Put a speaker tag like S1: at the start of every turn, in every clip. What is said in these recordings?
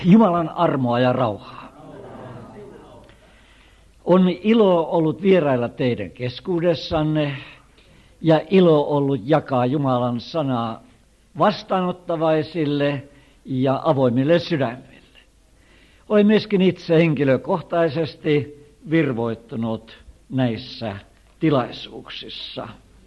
S1: Jumalan armoa ja rauhaa. On ilo ollut vierailla teidän keskuudessanne ja ilo ollut jakaa Jumalan sanaa vastaanottavaisille ja avoimille sydämille. Olen myöskin itse henkilökohtaisesti virvoittunut näissä tilaisuuksissa.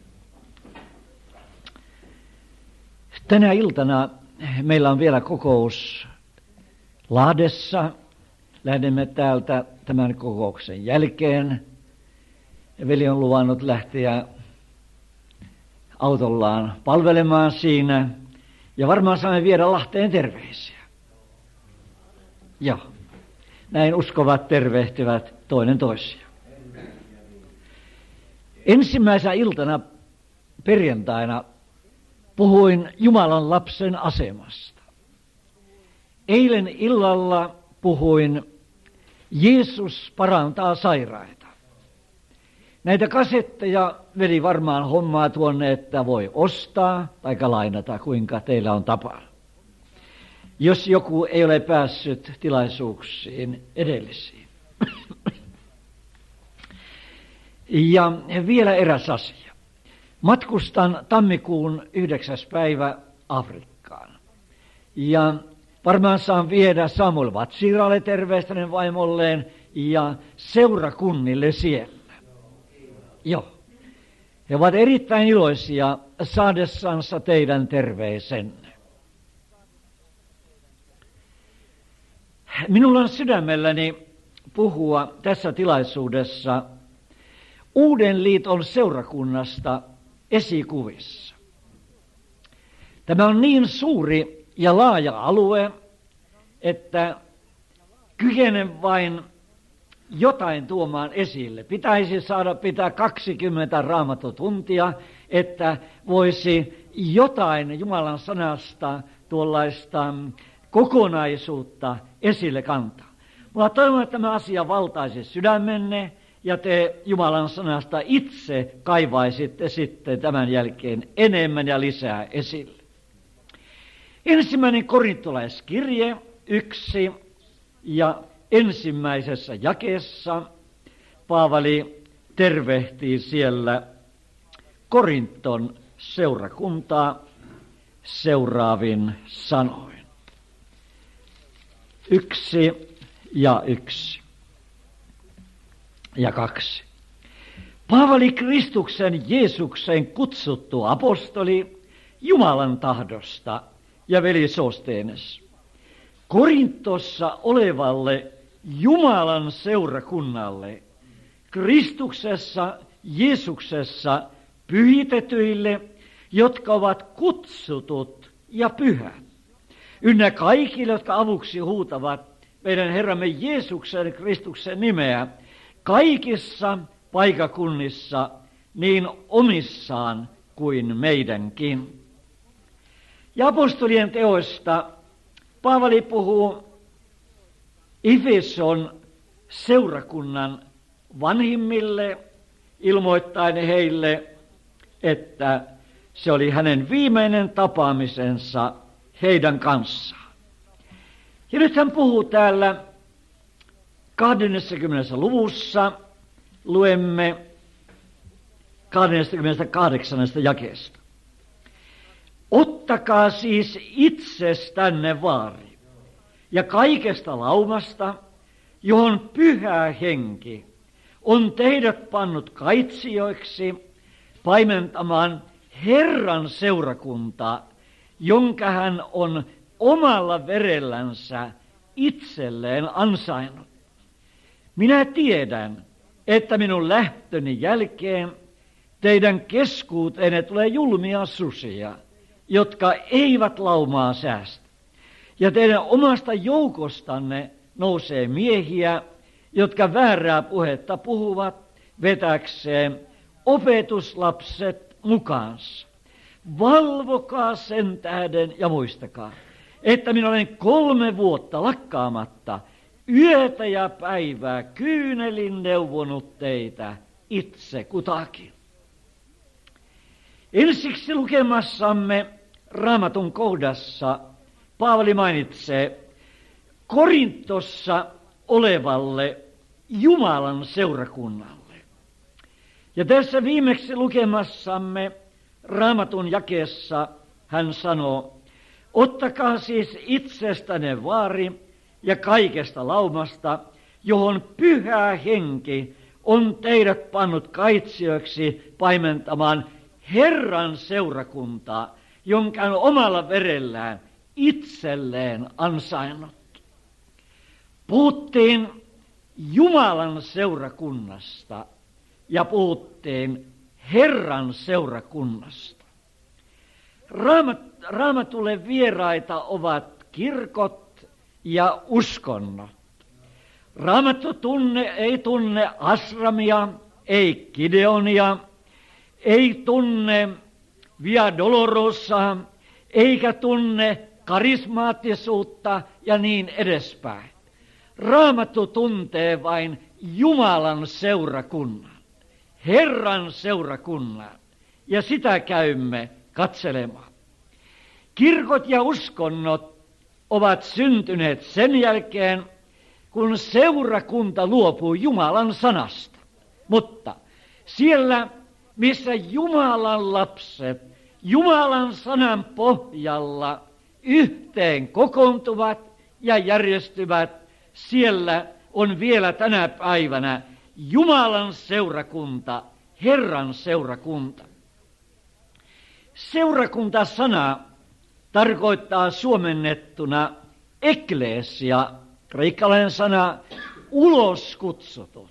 S1: Tänä iltana meillä on vielä kokous Lahdessa. Lähdemme täältä tämän kokouksen jälkeen. Veli on luvannut lähteä autollaan palvelemaan siinä. Ja varmaan saamme viedä Lahteen terveisiä. Joo. Näin uskovat tervehtivät toinen toisiaan. Ensimmäisenä iltana perjantaina puhuin Jumalan lapsen asemasta. Eilen illalla puhuin Jeesus parantaa sairaita. Näitä kasetteja veli varmaan hommaa tuonne, että voi ostaa tai lainata, kuinka teillä on tapana. Jos joku ei ole päässyt tilaisuuksiin edellisiin. Ja vielä eräs asia. Matkustan tammikuun 9. päivä Afrikkaan. Ja varmaan saan viedä Samuel Vatsiralle terveistä hänen vaimolleen ja seurakunnille siellä. Joo. He ovat erittäin iloisia saadessansa teidän terveisenne. Minulla on sydämelläni puhua tässä tilaisuudessa Uuden liiton seurakunnasta esikuvissa. Tämä on niin suuri ja laaja alue, että kykenen vain jotain tuomaan esille. Pitäisi saada pitää 20 raamatutuntia, että voisi jotain Jumalan sanasta tuollaista kokonaisuutta esille kantaa. Mä toivon, että tämä asia valtaisi sydämenne ja te Jumalan sanasta itse kaivaisitte sitten tämän jälkeen enemmän ja lisää esille. Ensimmäinen korintolaiskirje 1 ja ensimmäisessä jakeessa Paavali tervehtii siellä Korinton seurakuntaa seuraavin sanoin. 1 ja 2. Paavali Kristuksen Jeesuksen kutsuttu apostoli Jumalan tahdosta ja veli Sosteenes, Korintossa olevalle Jumalan seurakunnalle, Kristuksessa Jeesuksessa pyhitetyille, jotka ovat kutsutut ja pyhät. Ynnä kaikille, jotka avuksi huutavat meidän Herramme Jeesuksen Kristuksen nimeä, kaikissa paikakunnissa, niin omissaan kuin meidänkin. Ja apostolien teoista Paavali puhuu Efeson seurakunnan vanhimmille, ilmoittaen heille, että se oli hänen viimeinen tapaamisensa heidän kanssaan. Ja nyt hän puhuu täällä 20. luvussa, luemme 28. jakeesta. Ottakaa siis itsestänne vaari ja kaikesta laumasta, johon pyhä henki on teidät pannut kaitsijoiksi paimentamaan Herran seurakuntaa, jonka hän on omalla verellänsä itselleen ansainnut. Minä tiedän, että minun lähtöni jälkeen teidän keskuuteenne tulee julmia susia, jotka eivät laumaa säästä. Ja teidän omasta joukostanne nousee miehiä, jotka väärää puhetta puhuvat vetäkseen opetuslapset mukaansa. Valvokaa sen tähden ja muistakaa, että minä olen 3 vuotta lakkaamatta yötä ja päivää kyynelin neuvonut teitä itse kutakin. Ensiksi lukemassamme Raamatun kohdassa Paavali mainitsee Korintossa olevalle Jumalan seurakunnalle. Ja tässä viimeksi lukemassamme Raamatun jakeessa hän sanoo, ottakaa siis itsestänne vaari ja kaikesta laumasta, johon Pyhä Henki on teidät pannut kaitsijoiksi paimentamaan Herran seurakuntaa, jonka on omalla verellään itselleen ansainnut. Puhuttiin Jumalan seurakunnasta ja puhuttiin Herran seurakunnasta. Raamatulle vieraita ovat kirkot ja uskonnot. Raamattu ei tunne Asramia, ei Gideonia, ei tunne Via Dolorosaa, eikä tunne karismaattisuutta ja niin edespäin. Raamattu tuntee vain Jumalan seurakunnan, Herran seurakunnan, ja sitä käymme katselemaan. Kirkot ja uskonnot ovat syntyneet sen jälkeen, kun seurakunta luopuu Jumalan sanasta. Mutta siellä, missä Jumalan lapset Jumalan sanan pohjalla yhteen kokoontuvat ja järjestyvät, siellä on vielä tänä päivänä Jumalan seurakunta, Herran seurakunta. Seurakuntasana tarkoittaa suomennettuna ekklesia, kreikkalainen sana uloskutsutut.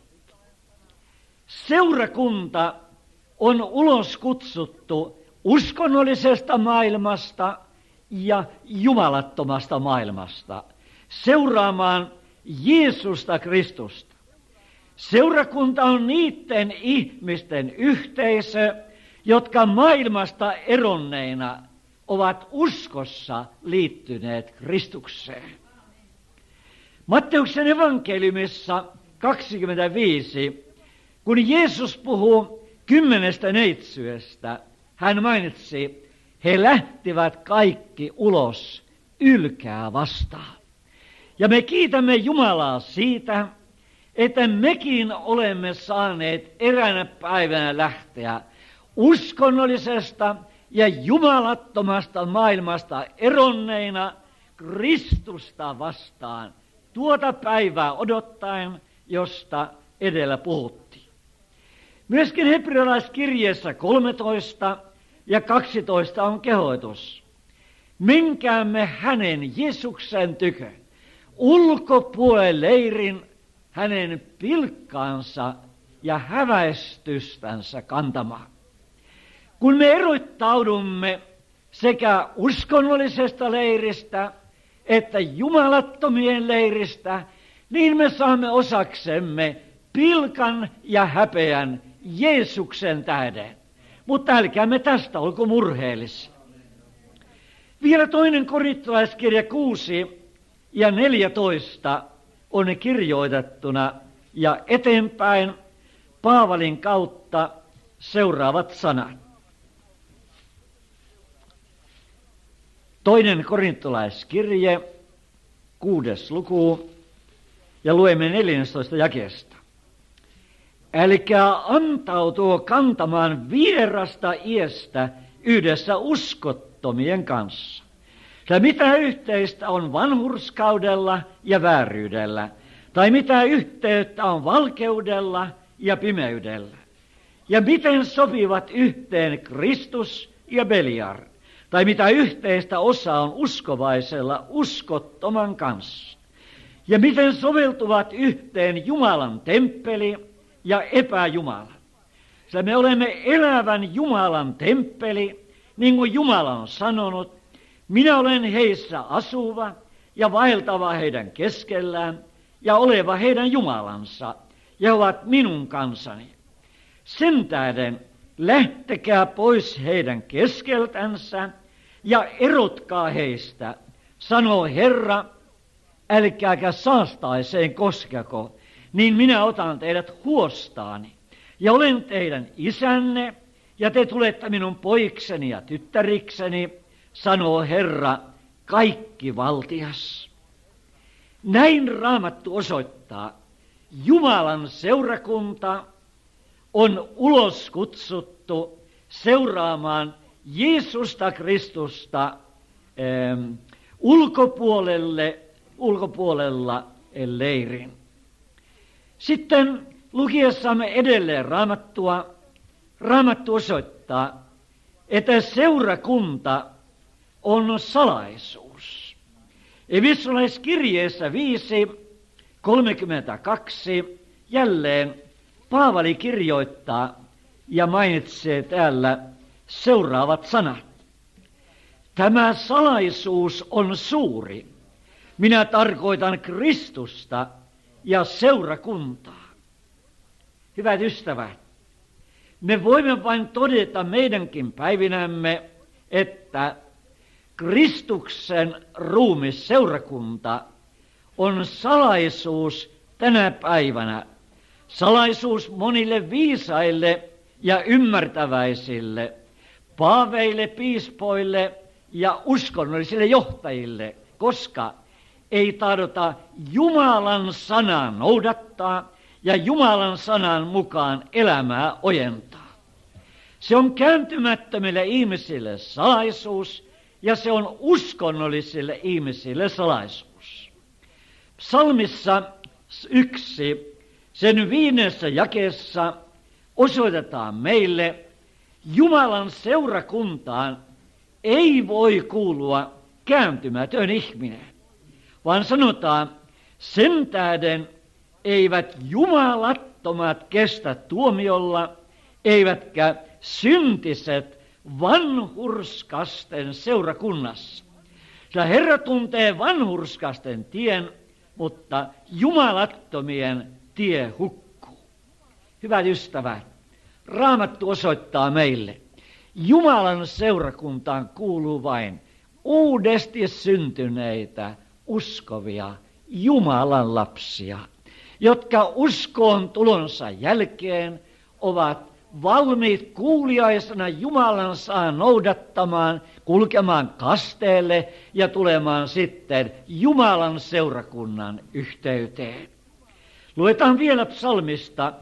S1: Seurakunta on uloskutsuttu uskonnollisesta maailmasta ja jumalattomasta maailmasta seuraamaan Jeesusta Kristusta. Seurakunta on niiden ihmisten yhteisö, jotka maailmasta eronneina ovat uskossa liittyneet Kristukseen. Matteuksen evankeliumissa 25, kun Jeesus puhuu 10 neitsyöstä, hän mainitsi, he lähtivät kaikki ulos ylkää vastaan. Ja me kiitämme Jumalaa siitä, että mekin olemme saaneet eräänä päivänä lähteä uskonnollisesta ja jumalattomasta maailmasta eronneina Kristusta vastaan, tuota päivää odottaen, josta edellä puhuttiin. Myöskin hebrealaiskirjeessä 13 ja 12 on kehotus. Menkäämme hänen Jeesuksen tykö, ulkopuolen leirin hänen pilkkaansa ja häväistystänsä kantamaan. Kun me erottaudumme sekä uskonnollisesta leiristä että jumalattomien leiristä, niin me saamme osaksemme pilkan ja häpeän Jeesuksen tähden. Mutta älkäämme tästä olko murheellisia. Vielä 2. korintolaiskirja 6 ja 14 on kirjoitettuna ja eteenpäin Paavalin kautta seuraavat sanat. 2. korintolaiskirje, 6. luku, ja luemme 14. jakeesta. Älkää antautuo kantamaan vierasta iestä yhdessä uskottomien kanssa. Tai mitä yhteistä on vanhurskaudella ja vääryydellä, tai mitä yhteyttä on valkeudella ja pimeydellä. Ja miten sopivat yhteen Kristus ja Beliar, tai mitä yhteistä osa on uskovaisella uskottoman kanssa. Ja miten soveltuvat yhteen Jumalan temppeli ja epäjumala. Sillä me olemme elävän Jumalan temppeli, niin kuin Jumala on sanonut, minä olen heissä asuva ja vaeltava heidän keskellään ja oleva heidän Jumalansa, ja he ovat minun kansani. Sen tähden lähtekää pois heidän keskeltänsä ja erotkaa heistä, sanoo Herra, älkääkä saastaiseen koskeko, niin minä otan teidät huostaani ja olen teidän isänne ja te tulette minun poikseni ja tyttärikseni, sanoo Herra, kaikkivaltias. Näin Raamattu osoittaa, Jumalan seurakunta on ulos kutsuttu seuraamaan Jeesusta Kristusta ulkopuolella leirin. Sitten lukiessamme edelleen Raamattu osoittaa, että seurakunta on salaisuus. Efesolaiskirjeessä 5:32 jälleen Paavali kirjoittaa ja mainitsee täällä seuraavat sanat. Tämä salaisuus on suuri. Minä tarkoitan Kristusta ja seurakuntaa. Hyvät ystävät, me voimme vain todeta meidänkin päivinämme, että Kristuksen ruumis seurakunta on salaisuus tänä päivänä. Salaisuus monille viisaille ja ymmärtäväisille, paaveille, piispoille ja uskonnollisille johtajille, koska ei tahdota Jumalan sanaa noudattaa ja Jumalan sanan mukaan elämää ojentaa. Se on kääntymättömille ihmisille salaisuus ja se on uskonnollisille ihmisille salaisuus. Psalmissa 1, sen 5. jakeessa osoitetaan meille, Jumalan seurakuntaan ei voi kuulua kääntymätön ihminen, vaan sanotaan, sen tähden eivät jumalattomat kestä tuomiolla, eivätkä syntiset vanhurskasten seurakunnassa. Sillä Herra tuntee vanhurskasten tien, mutta jumalattomien tie hukkuu. Hyvät ystävät, Raamattu osoittaa meille, Jumalan seurakuntaan kuuluu vain uudesti syntyneitä, uskovia Jumalan lapsia, jotka uskoon tulonsa jälkeen ovat valmiit kuuliaisena Jumalan sanan noudattamaan, kulkemaan kasteelle ja tulemaan sitten Jumalan seurakunnan yhteyteen. Luetaan vielä psalmista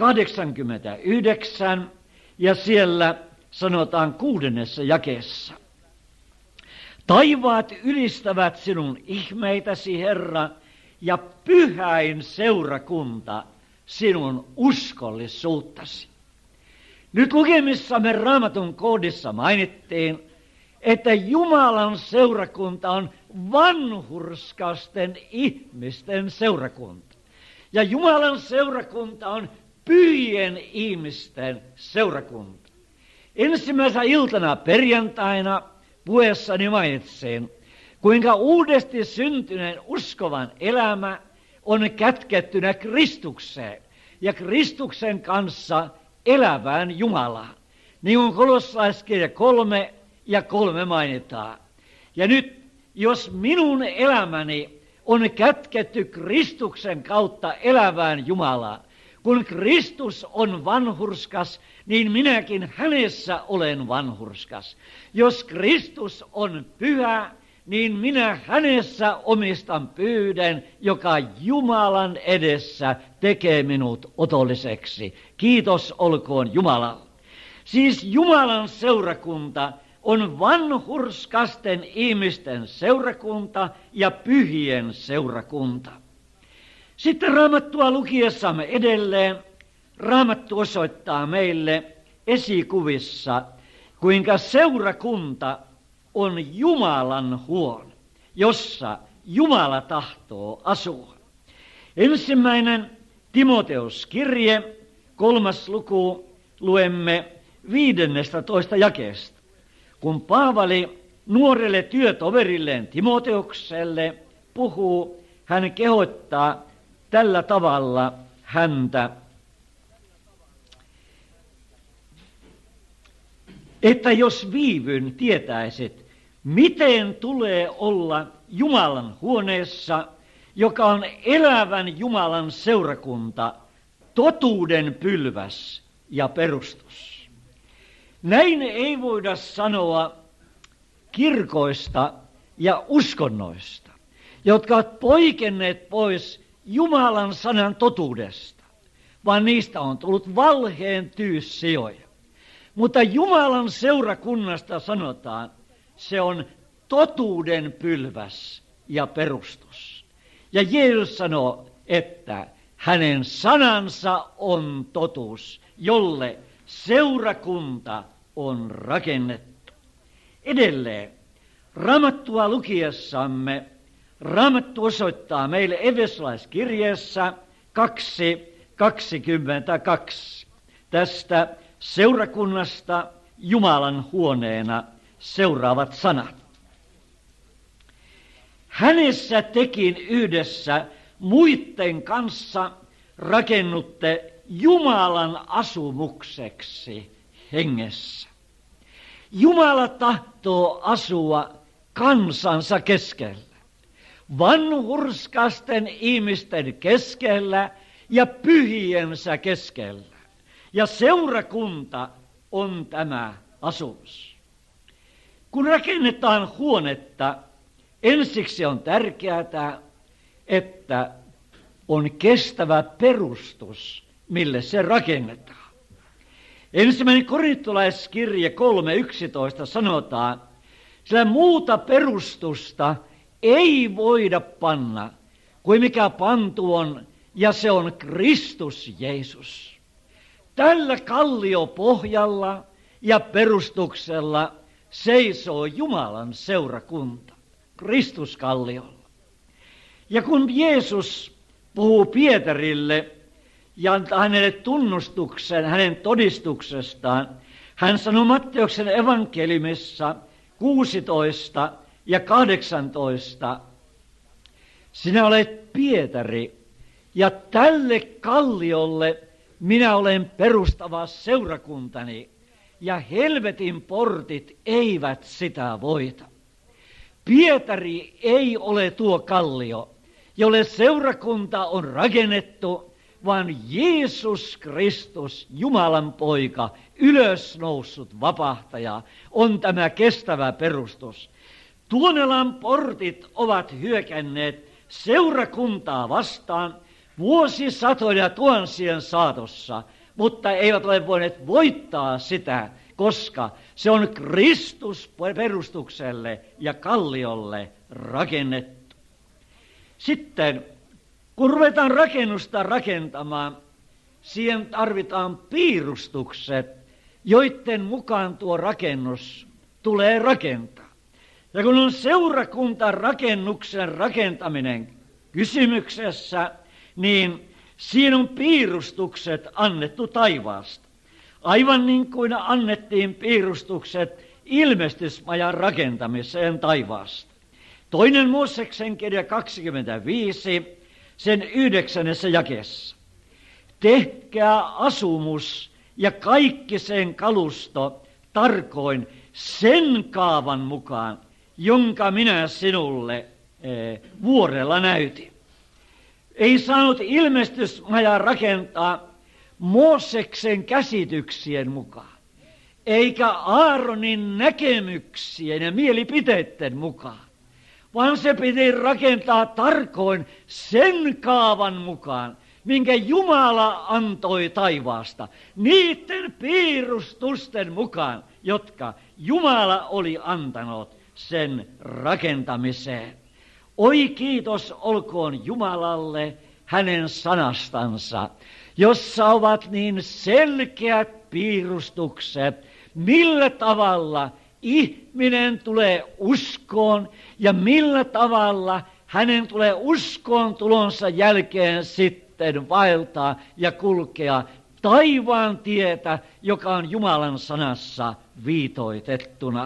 S1: 89 ja siellä sanotaan 6. jakeessa. Taivaat ylistävät sinun ihmeitäsi, Herra, ja pyhäin seurakunta sinun uskollisuuttasi. Nyt lukemissamme Raamatun koodissa mainittiin, että Jumalan seurakunta on vanhurskasten ihmisten seurakunta. Ja Jumalan seurakunta on pyhien ihmisten seurakunta. Ensimmäisenä iltana perjantaina puheessani mainitsin, kuinka uudesti syntyneen uskovan elämä on kätkettynä Kristukseen ja Kristuksen kanssa elävään Jumalaan. Niin kuin Kolossalaiskirja 3:3 mainitaan. Ja nyt, jos minun elämäni on kätketty Kristuksen kautta elävään Jumalaan, kun Kristus on vanhurskas, niin minäkin hänessä olen vanhurskas. Jos Kristus on pyhä, niin minä hänessä omistan pyyden, joka Jumalan edessä tekee minut otolliseksi. Kiitos olkoon Jumalalle. Siis Jumalan seurakunta on vanhurskasten ihmisten seurakunta ja pyhien seurakunta. Sitten Raamattua lukiessamme edelleen, Raamattu osoittaa meille esikuvissa, kuinka seurakunta on Jumalan huone, jossa Jumala tahtoo asua. Ensimmäinen Timoteuskirje, 3. luku, luemme 15. jakeesta. Kun Paavali nuorelle työtoverilleen Timoteukselle puhuu, hän kehottaa tällä tavalla häntä, että jos viivyn tietäisit, miten tulee olla Jumalan huoneessa, joka on elävän Jumalan seurakunta, totuuden pylväs ja perustus. Näin ei voida sanoa kirkoista ja uskonnoista. jotka ovat poikenneet pois Jumalan sanan totuudesta, vaan niistä on tullut valheen tyyssijoja. Mutta Jumalan seurakunnasta sanotaan, se on totuuden pylväs ja perustus. Ja Jeesus sanoo, että hänen sanansa on totuus, jolle seurakunta on rakennettu. Edelleen, Raamattua lukiessamme, Raamattu osoittaa meille Efesolaiskirjeessä 2:22 tästä seurakunnasta Jumalan huoneena seuraavat sanat. Hänessä tekin yhdessä muiden kanssa rakennutte Jumalan asumukseksi hengessä. Jumala tahtoo asua kansansa keskellä, vanhurskasten ihmisten keskellä ja pyhiensä keskellä. Ja seurakunta on tämä asumus. Kun rakennetaan huonetta, ensiksi on tärkeää, että on kestävä perustus, mille se rakennetaan. Ensimmäinen korintolaiskirje 3:11 sanotaan, sillä muuta perustusta ei voida panna kuin mikä pantu on, ja se on Kristus Jeesus. Tällä kalliopohjalla ja perustuksella seisoo Jumalan seurakunta, Kristuskalliolla. Ja kun Jeesus puhuu Pietarille ja antaa hänelle tunnustuksen hänen todistuksestaan, hän sanoo Matteuksen evankeliumissa 16 ja 18, sinä olet Pietari, ja tälle kalliolle minä olen perustava seurakuntani, ja helvetin portit eivät sitä voita. Pietari ei ole tuo kallio, jolle seurakunta on rakennettu, vaan Jeesus Kristus, Jumalan poika, ylösnoussut vapahtaja, on tämä kestävä perustus. Tuonelan portit ovat hyökänneet seurakuntaa vastaan vuosisatoja ja tuhansien saatossa, mutta eivät ole voineet voittaa sitä, koska se on Kristus perustukselle ja kalliolle rakennettu. Sitten, kun ruvetaan rakennusta rakentamaan, siihen tarvitaan piirustukset, joiden mukaan tuo rakennus tulee rakentaa. Ja kun on seurakuntarakennuksen rakentaminen kysymyksessä, niin siinä on piirustukset annettu taivaasta. Aivan niin kuin annettiin piirustukset ilmestysmajan rakentamiseen taivaasta. Toinen Mooseksen kirja 25, sen 9. jakeessa. Tehkää asumus ja kaikki sen kalusto tarkoin sen kaavan mukaan, jonka minä sinulle vuorella näytin. Ei saanut ilmestysmajaa rakentaa Mooseksen käsityksien mukaan, eikä Aaronin näkemyksien ja mielipiteiden mukaan, vaan se piti rakentaa tarkoin sen kaavan mukaan, minkä Jumala antoi taivaasta, niiden piirustusten mukaan, jotka Jumala oli antanut sen rakentamiseen. Oi kiitos olkoon Jumalalle hänen sanastansa, jossa ovat niin selkeät piirustukset, millä tavalla ihminen tulee uskoon ja millä tavalla hänen tulee uskoon tulonsa jälkeen sitten vaeltaa ja kulkea taivaan tietä, joka on Jumalan sanassa viitoitettuna.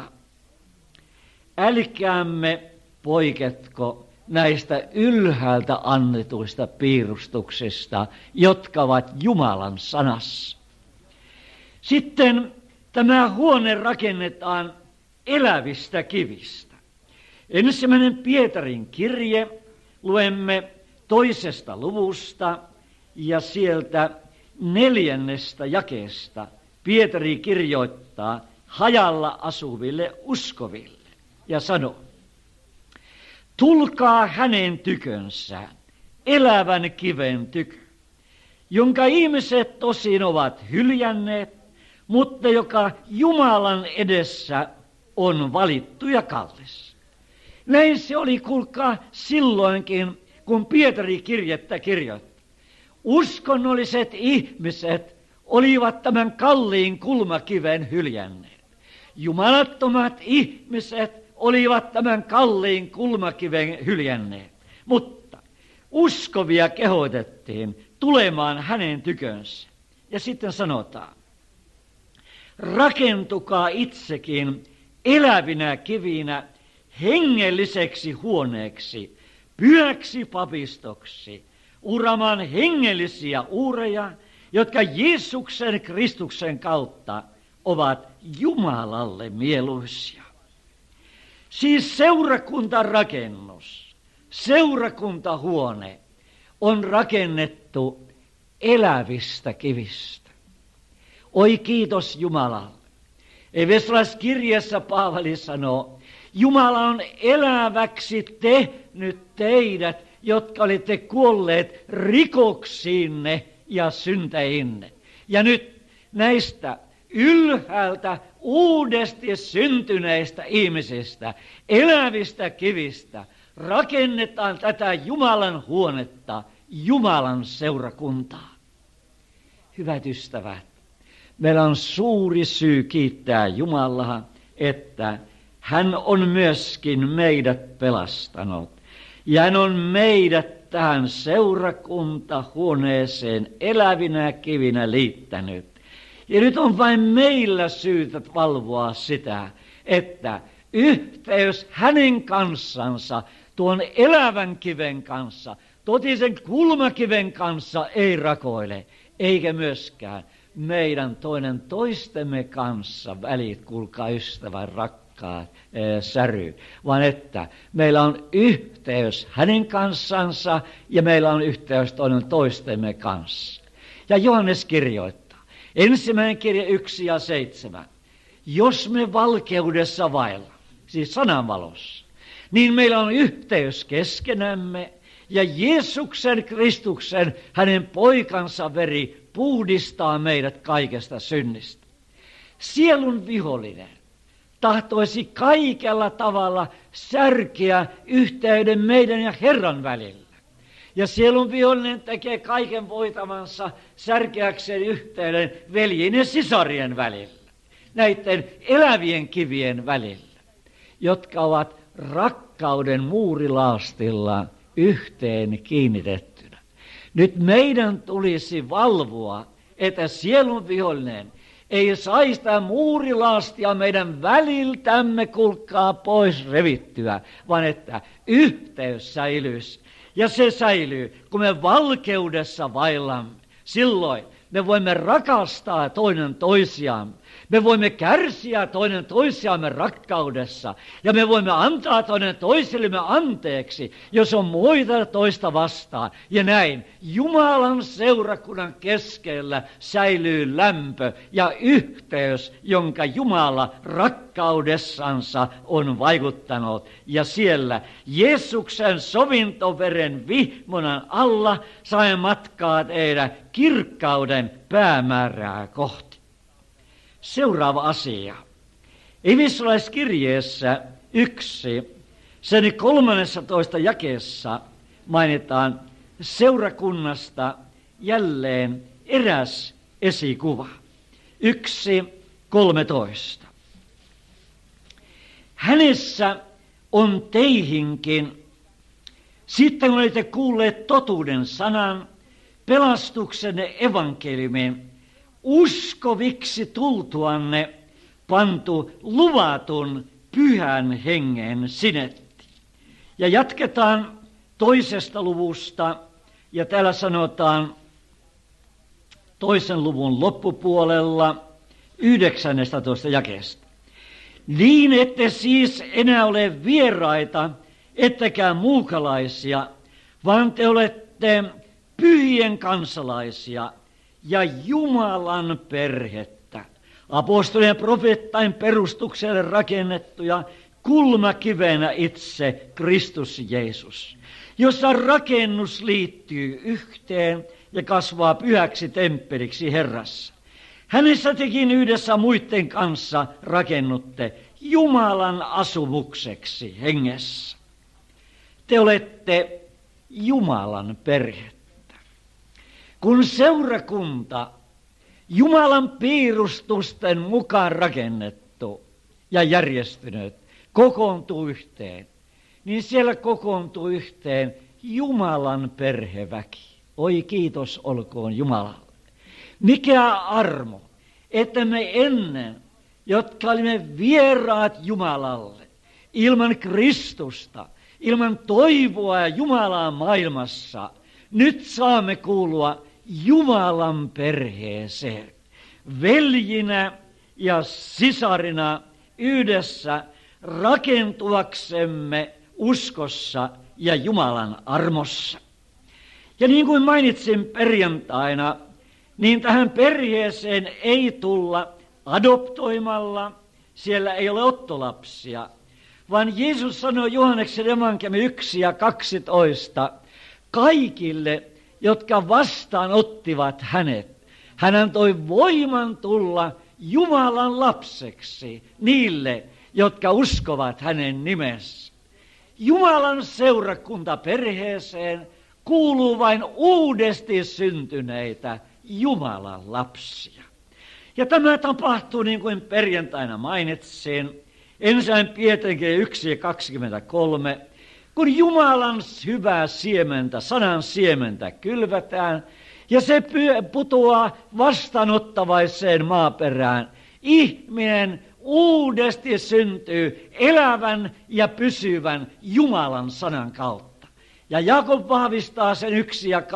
S1: Älkäämme poiketko näistä ylhäältä annetuista piirustuksista, jotka ovat Jumalan sanassa. Sitten tämä huone rakennetaan elävistä kivistä. Ensimmäinen Pietarin kirje luemme 2. luvusta ja sieltä 4. jakeesta Pietari kirjoittaa hajalla asuville uskoville ja sanoo: tulkaa hänen tykönsä, elävän kiven tykö, jonka ihmiset tosin ovat hyljänneet, mutta joka Jumalan edessä on valittu ja kallis. Näin se oli, kuulkaa, silloinkin, kun Pietari kirjettä kirjoitti. Uskonnolliset ihmiset olivat tämän kalliin kulmakiven hyljänneet. Jumalattomat ihmiset olivat tämän kalliin kulmakiven hyljänneet. Mutta uskovia kehotettiin tulemaan hänen tykönsä. Ja sitten sanotaan, rakentukaa itsekin elävinä kivinä hengelliseksi huoneeksi, pyhäksi papistoksi, uramaan hengellisiä uureja, jotka Jeesuksen Kristuksen kautta ovat Jumalalle mieluisia. Siis seurakuntarakennus, seurakuntahuone on rakennettu elävistä kivistä. Oi kiitos Jumalalle. Efesolaiskirjeessä Paavali sanoo, Jumala on eläväksi tehnyt teidät, jotka olitte kuolleet rikoksiinne ja syntäinne. Ja nyt näistä ylhäältä uudesti syntyneistä ihmisistä, elävistä kivistä, rakennetaan tätä Jumalan huonetta, Jumalan seurakuntaa. Hyvät ystävät, meillä on suuri syy kiittää Jumalaa, että hän on myöskin meidät pelastanut. Ja hän on meidät tähän seurakuntahuoneeseen elävinä kivinä liittänyt. Ja nyt on vain meillä syytä valvoa sitä, että yhteys hänen kanssansa, tuon elävän kiven kanssa, totisen kulmakiven kanssa ei rakoile, eikä myöskään meidän toinen toistemme kanssa välit, kuulkaa ystävän rakkaat säry, vaan että meillä on yhteys hänen kanssansa ja meillä on yhteys toinen toistemme kanssa. Ja Johannes kirjoittaa, ensimmäinen kirja 1 ja 7, jos me valkeudessa vailla, siis sananvalossa, niin meillä on yhteys keskenämme ja Jeesuksen Kristuksen, hänen poikansa veri puhdistaa meidät kaikesta synnistä. Sielun vihollinen tahtoisi kaikella tavalla särkeä yhteyden meidän ja Herran välillä. Ja sielun vihollinen tekee kaiken voitavansa särkeäkseen yhteyden veljien ja sisarien välillä. Näiden elävien kivien välillä, jotka ovat rakkauden muurilaastilla yhteen kiinnitettynä. Nyt meidän tulisi valvoa, että sielun vihollinen ei saisi sitä muurilaastia meidän väliltämme, kuulkaa, pois revittyä, vaan että yhteys säilyisi. Ja se säilyy, kun me valkeudessa vaillamme. Silloin me voimme rakastaa toinen toisiamme. Me voimme kärsiä toinen toisiamme rakkaudessa. Ja me voimme antaa toinen toisillemme anteeksi, jos on muita toista vastaan. Ja näin Jumalan seurakunnan keskellä säilyy lämpö ja yhteys, jonka Jumala rakkaudessansa on vaikuttanut. Ja siellä Jeesuksen sovintoveren vihmonan alla saamme matkaa tehdä kirkkauden päämäärää kohti. Seuraava asia. Efesolaiskirjeessä 1, sen 13 jakeessa mainitaan seurakunnasta jälleen eräs esikuva. 1:13. Hänessä on teihinkin, sitten kun olette kuulleet totuuden sanan, pelastuksenne evankeliumin, uskoviksi tultuanne pantu luvatun pyhän hengen sinetti. Ja jatketaan 2. luvusta, ja täällä sanotaan 2. luvun loppupuolella 19. jakeesta. Niin ette siis enää ole vieraita, ettekä muukalaisia, vaan te olette pyhien kansalaisia ja Jumalan perhettä, apostolien ja profeettain perustukselle rakennettuja kulmakivenä itse Kristus Jeesus, jossa rakennus liittyy yhteen ja kasvaa pyhäksi temppeliksi Herrassa. Hänessä tekin yhdessä muiden kanssa rakennutte Jumalan asumukseksi hengessä. Te olette Jumalan perhettä. Kun seurakunta, Jumalan piirustusten mukaan rakennettu ja järjestynyt, kokoontuu yhteen, niin siellä kokoontuu yhteen Jumalan perheväki. Oi kiitos olkoon Jumalalle. Mikä armo, että me ennen, jotka olimme vieraat Jumalalle, ilman Kristusta, ilman toivoa ja Jumalaa maailmassa, nyt saamme kuulua Jumalan perheeseen, veljinä ja sisarina yhdessä rakentuaksemme uskossa ja Jumalan armossa. Ja niin kuin mainitsin perjantaina, niin tähän perheeseen ei tulla adoptoimalla, siellä ei ole ottolapsia, vaan Jeesus sanoi Johanneksen evankeliumi 1 ja 12 kaikille, jotka vastaanottivat hänet. Hän antoi voiman tulla Jumalan lapseksi niille, jotka uskovat hänen nimensä. Jumalan seurakunta perheeseen kuuluu vain uudesti syntyneitä Jumalan lapsia. Ja tämä tapahtuu niin kuin perjantaina mainitsin, 1. Pietarin 1 ja 23, kun Jumalan hyvää siementä, sanan siementä kylvätään, ja se putoaa vastaanottavaiseen maaperään. Ihminen uudesti syntyy elävän ja pysyvän Jumalan sanan kautta. Ja Jaakob vahvistaa sen 1 ja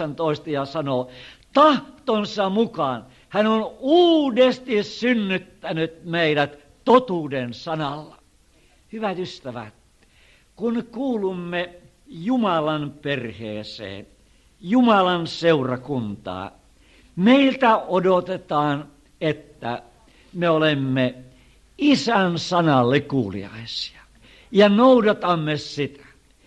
S1: 18 ja sanoo, tahtonsa mukaan hän on uudesti synnyttänyt meidät totuuden sanalla. Hyvät ystävät, kun kuulumme Jumalan perheeseen, Jumalan seurakuntaa, meiltä odotetaan, että me olemme Isän sanalle kuuliaisia ja noudatamme sitä.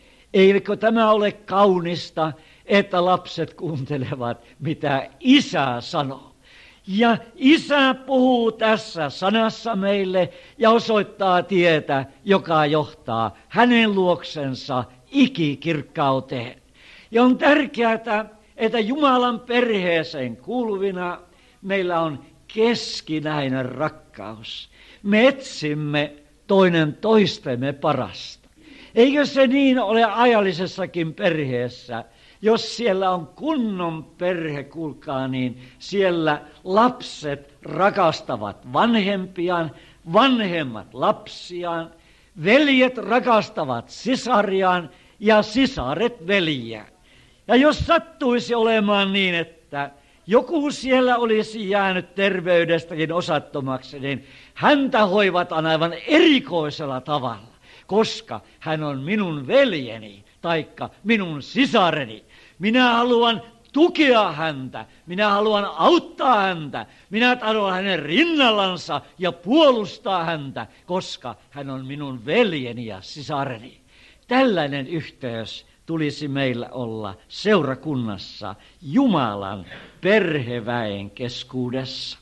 S1: Eikö tämä ole kaunista, että lapset kuuntelevat, mitä Isä sanoo? Ja Isä puhuu tässä sanassa meille ja osoittaa tietä, joka johtaa hänen luoksensa ikikirkkauteen. Ja on tärkeää, että Jumalan perheeseen kuuluvina meillä on keskinäinen rakkaus. Me etsimme toinen toistemme parasta. Eikö se niin ole ajallisessakin perheessä? Jos siellä on kunnon perhe, kuulkaa, niin siellä lapset rakastavat vanhempiaan, vanhemmat lapsiaan, veljet rakastavat sisariaan ja sisaret veljiään. Ja jos sattuisi olemaan niin, että joku siellä olisi jäänyt terveydestäkin osattomaksi, niin häntä hoivataan aivan erikoisella tavalla, koska hän on minun veljeni taikka minun sisareni. Minä haluan tukea häntä, minä haluan auttaa häntä, minä tahdon hänen rinnallansa ja puolustaa häntä, koska hän on minun veljeni ja sisareni. Tällainen yhteys tulisi meillä olla seurakunnassa Jumalan perheväen keskuudessa.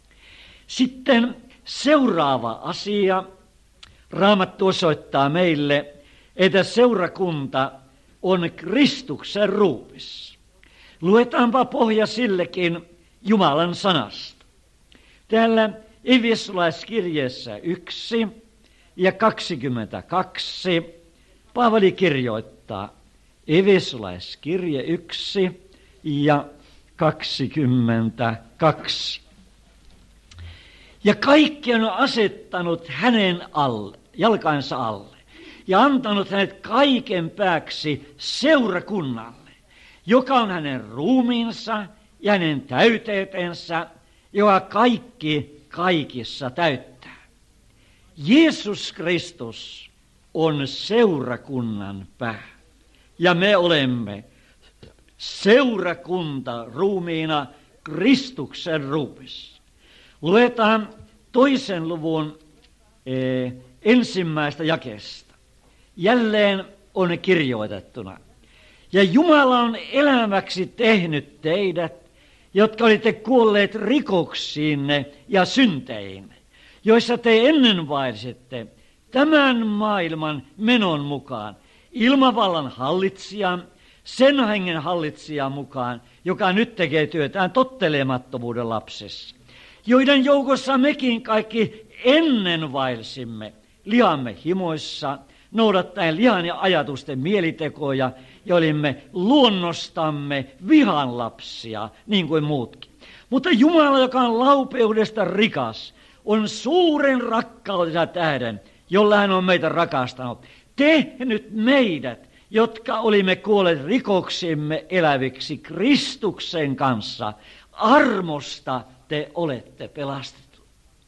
S1: Sitten seuraava asia. Raamattu osoittaa meille, että seurakunta on Kristuksen ruumis. Luetaanpa pohja sillekin Jumalan sanasta. Täällä Efesolaiskirjeessä 1 ja 22 Paavali kirjoittaa, Efesolaiskirje 1 ja 22. Ja kaikki on asettanut hänen jalkansa alle ja antanut hänet kaiken pääksi seurakunnalle, joka on hänen ruumiinsa ja hänen täyteytensä, joka kaikki kaikissa täyttää. Jeesus Kristus on seurakunnan pää ja me olemme seurakunta ruumiina Kristuksen ruumis. Luetaan 2. luvun ensimmäistä jakeesta. Jälleen on kirjoitettuna. Ja Jumala on elämäksi tehnyt teidät, jotka olitte kuolleet rikoksiinne ja synteihinne, joissa te ennen vaelsitte tämän maailman menon mukaan, ilmavallan hallitsijan, sen hengen hallitsijan mukaan, joka nyt tekee työtään tottelemattomuuden lapsessa, joiden joukossa mekin kaikki ennen vaelsimme lihamme himoissa, noudattaen lihan ja ajatusten mielitekoja, ja olimme luonnostamme vihan lapsia, niin kuin muutkin. Mutta Jumala, joka on laupeudesta rikas, on suuren rakkautensa tähden, jolla hän on meitä rakastanut, tehnyt meidät, jotka olimme kuolleet rikoksimme eläviksi Kristuksen kanssa. Armosta te olette pelastettu.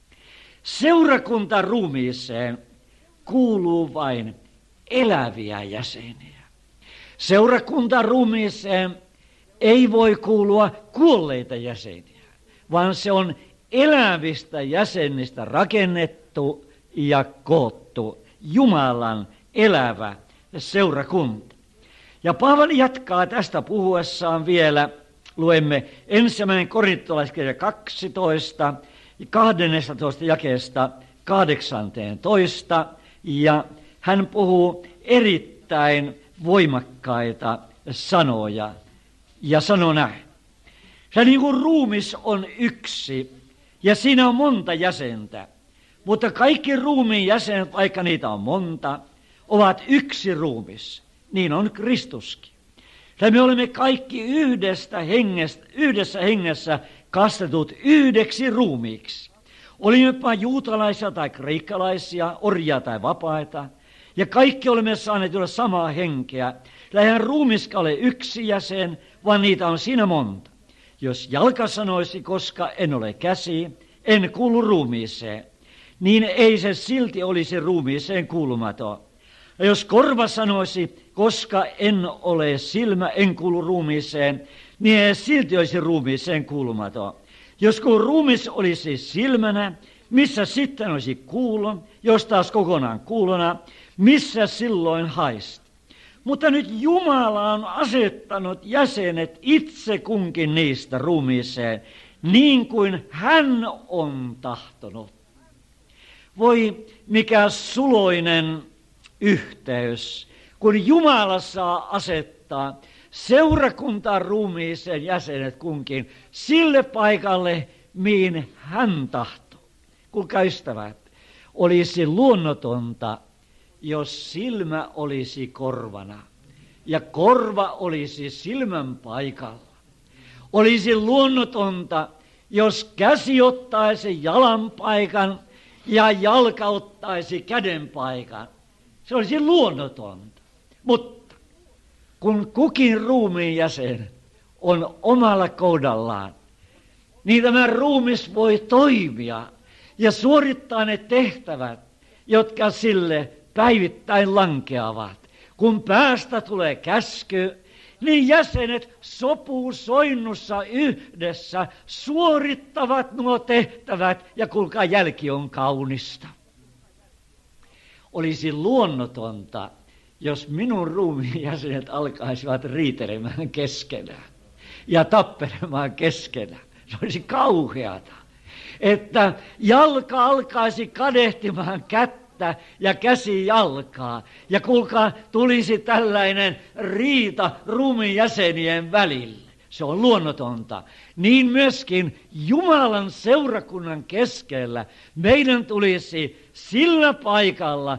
S1: Seurakunta ruumiiseen kuuluu vain eläviä jäseniä. Seurakunta ruumiiseen ei voi kuulua kuolleita jäseniä, vaan se on elävistä jäsenistä rakennettu ja koottu Jumalan elävä seurakunta. Ja Paavali jatkaa tästä puhuessaan vielä. Luemme 1. Korintolaiskirja 12, 12 jakeesta 18, ja hän puhuu erittäin voimakkaita sanoja, ja sanoo näin. Se niin kuin ruumis on yksi, ja siinä on monta jäsentä, mutta kaikki ruumiin jäsenet, vaikka niitä on monta, ovat yksi ruumis. Niin on Kristuskin. Ja me olemme kaikki yhdessä hengessä kastetut yhdeksi ruumiiksi. Olimmepa juutalaisia tai kreikkalaisia, orjia tai vapaita, ja kaikki olemme saaneet olla samaa henkeä. Eihän ruumiska ole yksi jäsen, vaan niitä on siinä monta. Jos jalka sanoisi, koska en ole käsi, en kuulu ruumiiseen, niin ei se silti olisi ruumiiseen kuulumaton. Ja jos korva sanoisi, koska en ole silmä, en kuulu ruumiiseen, niin ei silti olisi ruumiiseen kuulumaton. Jos kun ruumis olisi silmänä, missä sitten olisi kuulo, jos taas kokonaan kuulona, missä silloin haista. Mutta nyt Jumala on asettanut jäsenet itse kunkin niistä ruumiiseen, niin kuin hän on tahtonut. Voi mikä suloinen yhteys, kun Jumala saa asettaa seurakuntaan ruumiiseen jäsenet kunkin sille paikalle, mihin hän tahtoo. Kuulkaa ystävät, olisi luonnotonta, jos silmä olisi korvana ja korva olisi silmän paikalla. Olisi luonnotonta, jos käsi ottaisi jalan paikan ja jalka ottaisi käden paikan. Se olisi luonnotonta. Mutta kun kukin ruumiin jäsen on omalla kohdallaan, niin tämä ruumis voi toimia ja suorittaa ne tehtävät, jotka sille päivittäin lankeavat. Kun päästä tulee käsky, niin jäsenet sopusoinnussa yhdessä suorittavat nuo tehtävät, ja kuulkaa, jälki on kaunista. Olisi luonnotonta, jos minun ruumiin jäsenet alkaisivat riitelemään keskenään ja tappelemaan keskenään. Se olisi kauheata, että jalka alkaisi kadehtimaan kättä ja käsi jalkaa. Ja kuulkaa, tulisi tällainen riita ruumiin jäsenien välille. Se on luonnotonta. Niin myöskin Jumalan seurakunnan keskellä meidän tulisi sillä paikalla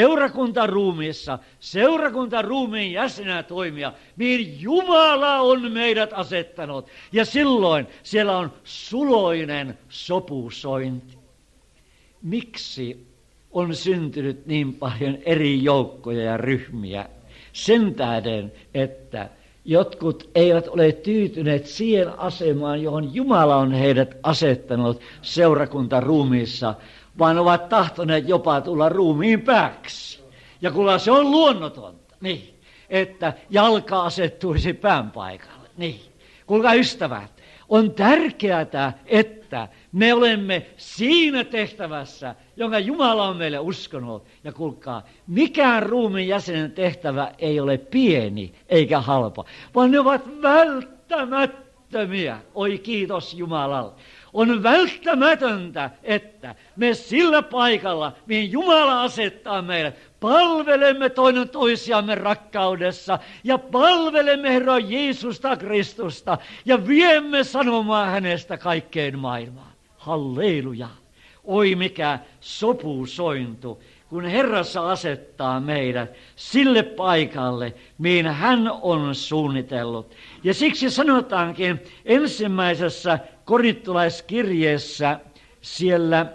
S1: seurakuntaruumiin jäsenä toimia, mihin Jumala on meidät asettanut. Ja silloin siellä on suloinen sopusointi. Miksi on syntynyt niin paljon eri joukkoja ja ryhmiä? Sen tähden, että jotkut eivät ole tyytyneet siihen asemaan, johon Jumala on heidät asettanut seurakuntaruumiissa, vaan ovat tahtoneet jopa tulla ruumiin pääksi. Ja kun se on luonnotonta, niin, että jalka asettuisi pään paikalle. Niin. Kuulkaa ystävät, On tärkeää, että me olemme siinä tehtävässä, jonka Jumala on meille uskonut. Ja kuulkaa, mikään ruumiin jäsenen tehtävä ei ole pieni eikä halpa, vaan ne ovat välttämättömiä. Oi kiitos Jumalalle. On välttämätöntä, että me sillä paikalla, mihin Jumala asettaa meidät, palvelemme toinen toisiamme rakkaudessa ja palvelemme Herra Jeesusta Kristusta ja viemme sanomaan hänestä kaikkeen maailmaan. Halleluja! Oi mikä sopusointu, kun Herrassa asettaa meidät sille paikalle, mihin hän on suunnitellut. Ja siksi sanotaankin ensimmäisessä korintolaiskirjeessä siellä,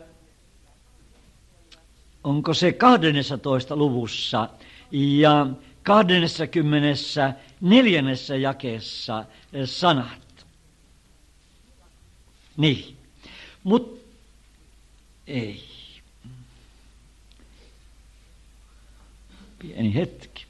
S1: onko se 12. luvussa ja 24. jakeessa sanat. Niin, mutta ei. Pieni hetki.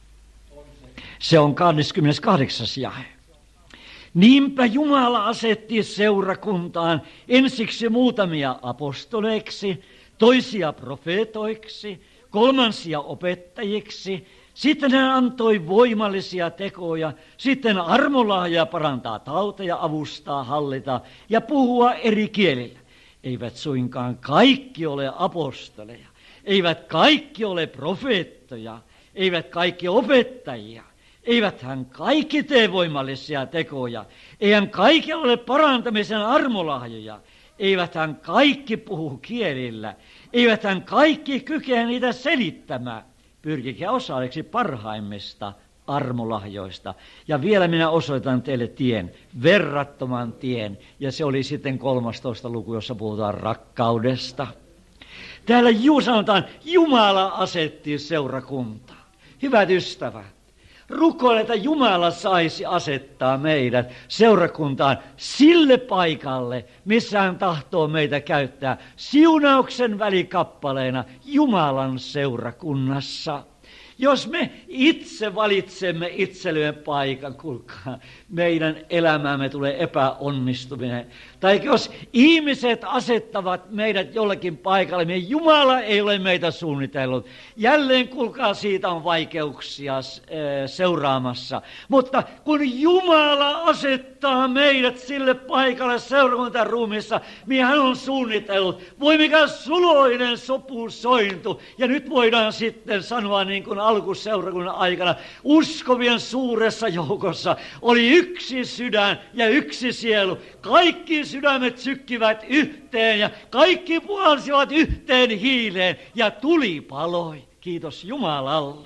S1: Se on 28. jae. Niinpä Jumala asetti seurakuntaan ensiksi muutamia apostoleiksi, toisia profeetoiksi, kolmansia opettajiksi. Sitten hän antoi voimallisia tekoja, sitten armolahjoja parantaa tauteja, avustaa, hallita ja puhua eri kielillä. Eivät suinkaan kaikki ole apostoleja, eivät kaikki ole profeettoja, eivät kaikki opettajia. Eiväthän kaikki tee voimallisia tekoja, eihän kaikki ole parantamisen armolahjoja, eiväthän kaikki puhu kielillä, eiväthän kaikki kykene niitä selittämään. Pyrkikää osalliseksi parhaimmista armolahjoista. Ja vielä minä osoitan teille tien, verrattoman tien, ja se oli sitten 13. luku, jossa puhutaan rakkaudesta. Täällä sanotaan, Jumala asetti seurakuntaa. Hyvät ystävät. Rukoile, että Jumala saisi asettaa meidät seurakuntaan sille paikalle, missä hän tahtoo meitä käyttää siunauksen välikappaleena Jumalan seurakunnassa. Jos me itse valitsemme itsellemme paikan, kuulkaa, meidän elämäämme tulee epäonnistuminen. Tai jos ihmiset asettavat meidät jollekin paikalle, niin Jumala ei ole meitä suunnitellut. Jälleen, kuulkaa, siitä on vaikeuksia seuraamassa. Mutta kun Jumala asettaa meidät sille paikalle seurakuntaruumissa, mihin hän on suunnitellut, voi mikä suloinen sopusointu. Ja nyt voidaan sitten sanoa niin kuin alkuseurakunnan aikana, uskovien suuressa joukossa oli yksi sydän ja yksi sielu. Kaikki sydämet sykkivät yhteen ja kaikki puhalsivat yhteen hiileen ja tuli paloi. Kiitos Jumalalle.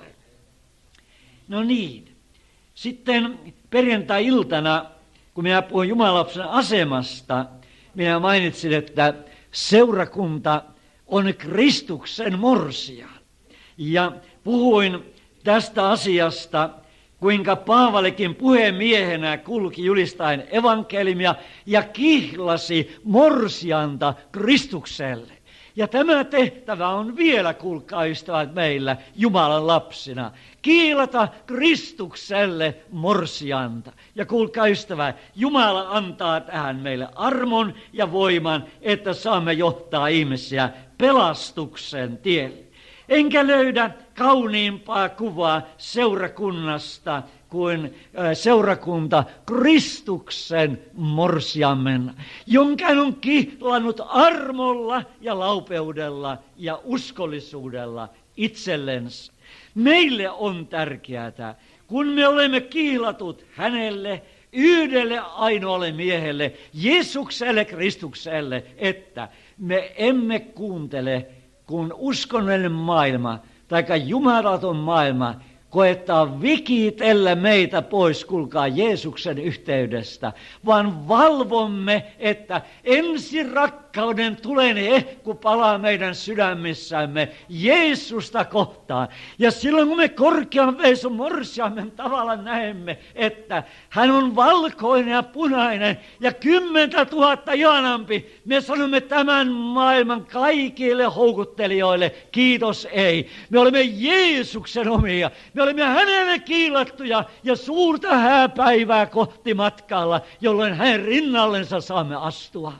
S1: No niin, sitten perjantai-iltana, kun minä puhuin Jumalan asemasta, minä mainitsin, että seurakunta on Kristuksen morsian. Ja puhuin tästä asiasta, kuinka Paavalikin puhemiehenä kulki julistaen evankeliumia ja kihlasi morsianta Kristukselle. Ja tämä tehtävä on vielä, kuulkaa ystävät, meillä Jumalan lapsina. Kiilata Kristukselle morsianta. Ja kuulkaa ystävät, Jumala antaa tähän meille armon ja voiman, että saamme johtaa ihmisiä pelastuksen tielle. Enkä löydä kauniimpaa kuvaa seurakunnasta kuin seurakunta Kristuksen morsiammen, jonka hän on kihlannut armolla ja laupeudella ja uskollisuudella itsellensä. Meille on tärkeää, kun me olemme kihlatut hänelle, yhdelle ainoalle miehelle, Jeesukselle Kristukselle, että me emme kuuntele, kun uskonnollinen maailma tai jumalaton maailma koettaa vikitellä meitä pois, kuulkaa, Jeesuksen yhteydestä, vaan valvomme, että ensin rakkauden tulen hehku palaa meidän sydämissämme Jeesusta kohtaan. Ja silloin kun me korkean veisun morsiamen tavalla näemme, että hän on valkoinen ja punainen ja 10 000 ihanampi, me sanomme tämän maailman kaikille houkuttelijoille, kiitos ei. Me olemme Jeesuksen omia. Me olemme hänelle kiilattuja ja suurta hääpäivää kohti matkalla, jolloin hänen rinnallensa saamme astua.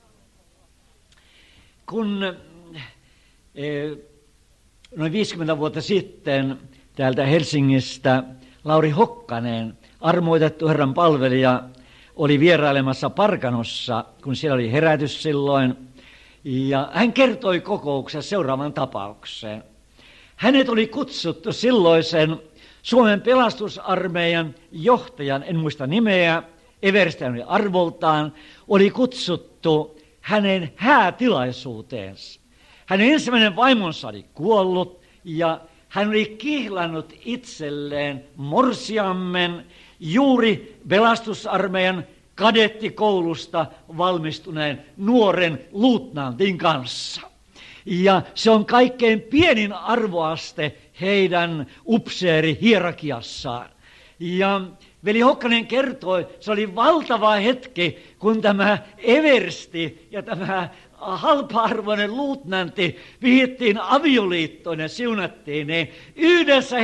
S1: Kun noin 50 vuotta sitten täältä Helsingistä Lauri Hokkanen, armoitettu Herran palvelija, oli vierailemassa Parkanossa, kun siellä oli herätys silloin. Ja hän kertoi kokouksessa seuraavan tapauksen. Hänet oli kutsuttu silloisen Suomen pelastusarmeijan johtajan, en muista nimeä, Everstein oli arvoltaan, oli kutsuttu hänen häätilaisuuteensa. Hänen ensimmäinen vaimonsa oli kuollut ja hän oli kihlannut itselleen morsiammen juuri pelastusarmeijan kadettikoulusta valmistuneen nuoren luutnantin kanssa. Ja se on kaikkein pienin arvoaste heidän upseerihierarkiassaan. Ja veli Hokkanen kertoi, se oli valtava hetki, kun tämä eversti ja tämä halpa-arvoinen luutnantti vihittiin avioliittoon ja siunattiin, niin yhdessä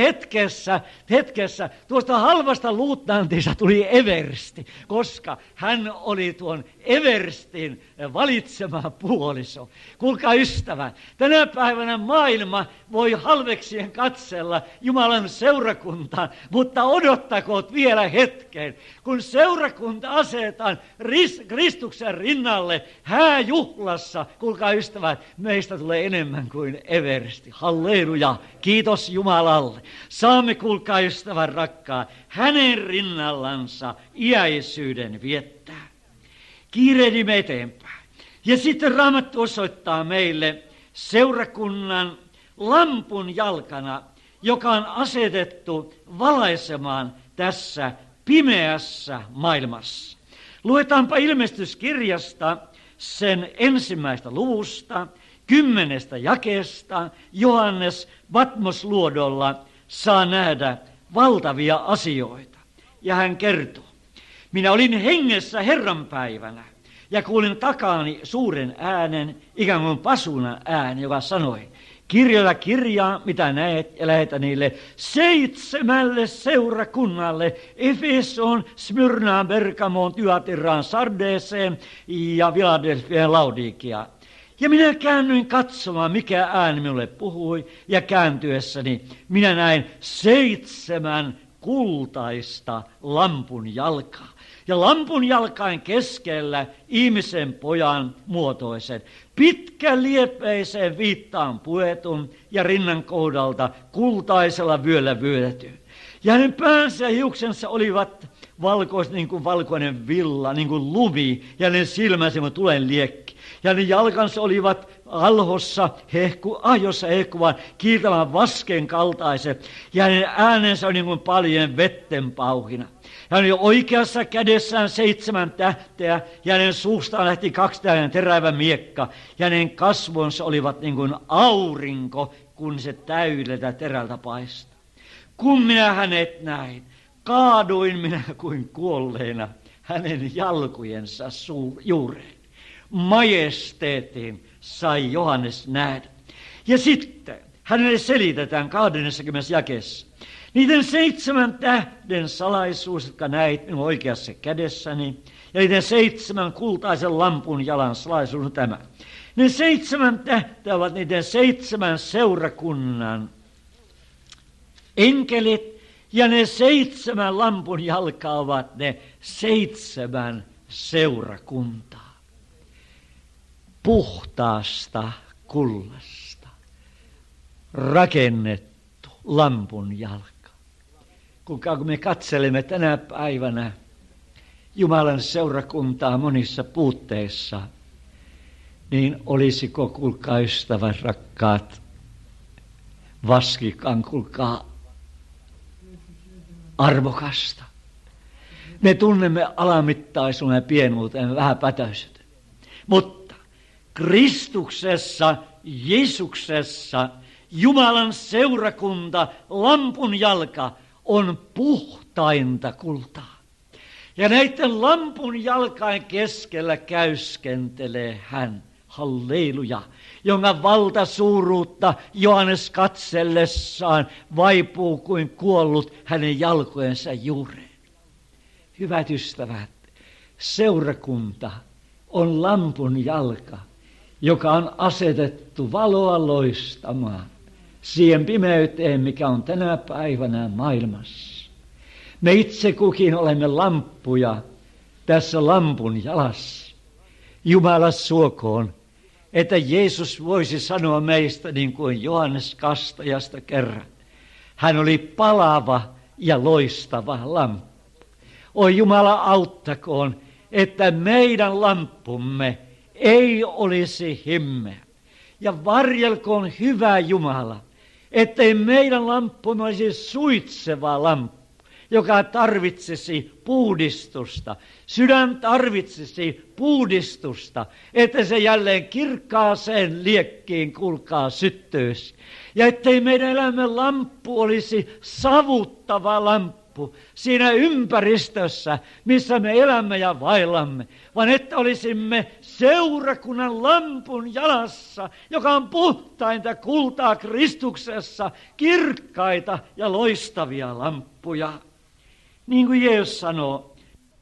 S1: hetkessä tuosta halvasta luutnantista tuli eversti, koska hän oli tuon everstin valitsema puoliso. Kuulkaa ystävä, tänä päivänä maailma voi halveksien katsella Jumalan seurakuntaan, mutta odottakoot vielä hetken, kun seurakunta asetetaan Kristuksen rinnalle hääjuhlassa. Kuulkaa ystävät, meistä tulee enemmän kuin eversti. Halleluja, kiitos Jumalalle. Saamme, kuulkaa ystävän rakkaa, hänen rinnallansa iäisyyden viettää. Kiirehdimme eteenpäin. Ja sitten Raamattu osoittaa meille seurakunnan lampun jalkana, joka on asetettu valaisemaan tässä pimeässä maailmassa. Luetaanpa ilmestyskirjasta sen 1. luvusta, 10. jakeesta. Johannes Patmosluodolla saa nähdä valtavia asioita. Ja hän kertoo, minä olin hengessä Herran päivänä ja kuulin takaani suuren äänen, ikään kuin pasunan ääni, joka sanoi, kirjoita kirjaa, mitä näet, ja lähetä niille 7 seurakunnalle, Efesoon, Smyrnaan, Bergamoon, Thyatiraan, Sardeeseen ja Philadelphiaan, Laodikiaan. Ja minä käännyin katsomaan, mikä ääni minulle puhui, ja kääntyessäni minä näin 7 kultaista lampun jalkaa. Ja lampun jalkain keskellä ihmisen pojan muotoisen, pitkäliepeiseen viittaan puetun ja rinnan kohdalta kultaisella vyöllä vyötetyn. Ja hänen päänsä ja hiuksensa olivat valkoiset niin kuin valkoinen villa, niin kuin lumi, ja hänen silmänsä kuin tulen liekki. Ja hänen jalkansa olivat alhossa jossa hehkuvan kiiltävän vasken kaltaiset, ja hänen äänensä oli niin kuin paljon vetten pauhina. Hän oli oikeassa kädessään 7 tähteä, ja hänen suustaan lähti 2 terävä miekka, ja hänen kasvonsa olivat niin kuin aurinko, kun se täydeltä terältä paistaa. Kun minä hänet näin, kaaduin minä kuin kuolleena hänen jalkojensa juureen. Majesteetin sai Johannes nähdä. Ja sitten hänelle selitetään 20. jakeessa. Niiden 7 tähden salaisuus, jotka näit minun oikeassa kädessäni, ja niiden 7 kultaisen lampun jalan salaisuus on tämä. Ne 7 tähteä ovat niiden 7 seurakunnan enkelit, ja ne 7 lampun jalkaa ovat ne 7 seurakuntaa. Puhtaasta kullasta rakennettu lampun jalka. Kun me katselemme tänä päivänä Jumalan seurakuntaa monissa puutteissa, niin olisiko, kuulkaa ystävät rakkaat, vaskikaan, kuulkaa, arvokasta. Me tunnemme alamittaisuuden ja pienuuteen, vähän pätöisyyteen. Mutta Kristuksessa, Jeesuksessa, Jumalan seurakunta, lampun jalka, on puhtainta kultaa. Ja näiden lampun jalkain keskellä käyskentelee hän, halleluja, jonka valtasuuruutta Johannes katsellessaan vaipuu kuin kuollut hänen jalkojensa juureen. Hyvät ystävät, seurakunta on lampun jalka, joka on asetettu valoa loistamaan siihen pimeyteen, mikä on tänä päivänä maailmassa. Me itse kukin olemme lamppuja tässä lampun jalassa. Jumala suokoon, että Jeesus voisi sanoa meistä niin kuin Johannes Kastajasta kerran. Hän oli palava ja loistava lamppu. Oi Jumala, auttakoon, että meidän lamppumme ei olisi himmeä. Ja varjelkoon hyvä Jumala, ettei meidän lamppumme olisi suitseva lamppu, joka tarvitsisi puhdistusta. Sydän tarvitsisi puhdistusta, että se jälleen kirkkaaseen liekkiin kulkaa syttyisi. Ja ettei meidän elämän lamppu olisi savuttava lamppu siinä ympäristössä, missä me elämme ja vaillamme, vaan että olisimme seurakunnan lampun jalassa, joka on puhtainta kultaa Kristuksessa, kirkkaita ja loistavia lamppuja. Niin kuin Jeesus sanoo,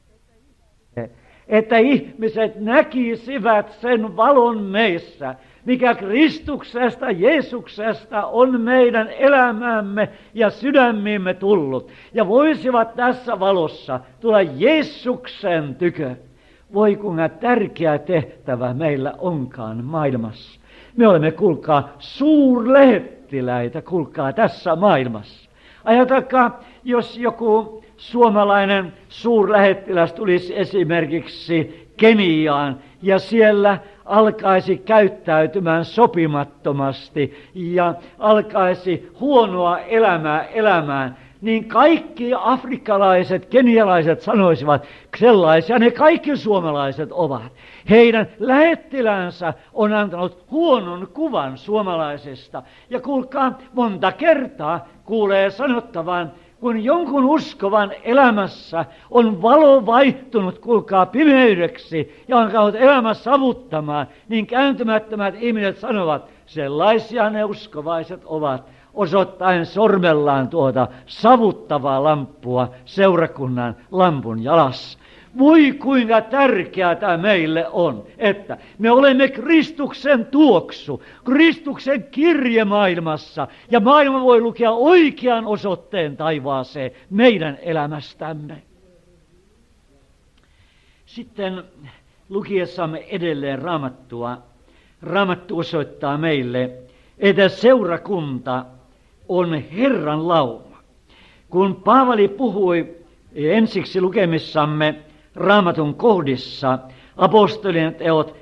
S1: että ihmiset näkisivät sen valon meissä, mikä Kristuksesta, Jeesuksesta on meidän elämäämme ja sydämiimme tullut. Ja voisivat tässä valossa tulla Jeesuksen tykö. Voi kuinka tärkeä tehtävä meillä onkaan maailmassa. Me olemme, kuulkaa, suurlähettiläitä, kuulkaa, tässä maailmassa. Ajatelkaa, jos joku suomalainen suurlähettiläs tulisi esimerkiksi Keniaan ja siellä alkaisi käyttäytymään sopimattomasti ja alkaisi huonoa elämää elämään, niin kaikki afrikkalaiset, kenialaiset sanoisivat, sellaisia ne kaikki suomalaiset ovat. Heidän lähettilänsä on antanut huonon kuvan suomalaisista. Ja kuulkaa, monta kertaa kuulee sanottavan, kun jonkun uskovan elämässä on valo vaihtunut, kuulkaa, pimeydeksi ja on alkanut elämä savuttamaan, niin kääntymättömät ihmiset sanovat, sellaisia ne uskovaiset ovat, osoittaen sormellaan tuota savuttavaa lamppua seurakunnan lampun jalassa. Voi kuinka tärkeää tämä meille on, että me olemme Kristuksen tuoksu, Kristuksen kirje maailmassa, ja maailma voi lukea oikean osoitteen taivaaseen meidän elämästämme. Sitten lukiessamme edelleen Raamattua, Raamattu osoittaa meille, että seurakunta on Herran lauma. Kun Paavali puhui ensiksi lukemissamme Raamatun kohdissa, apostolien teot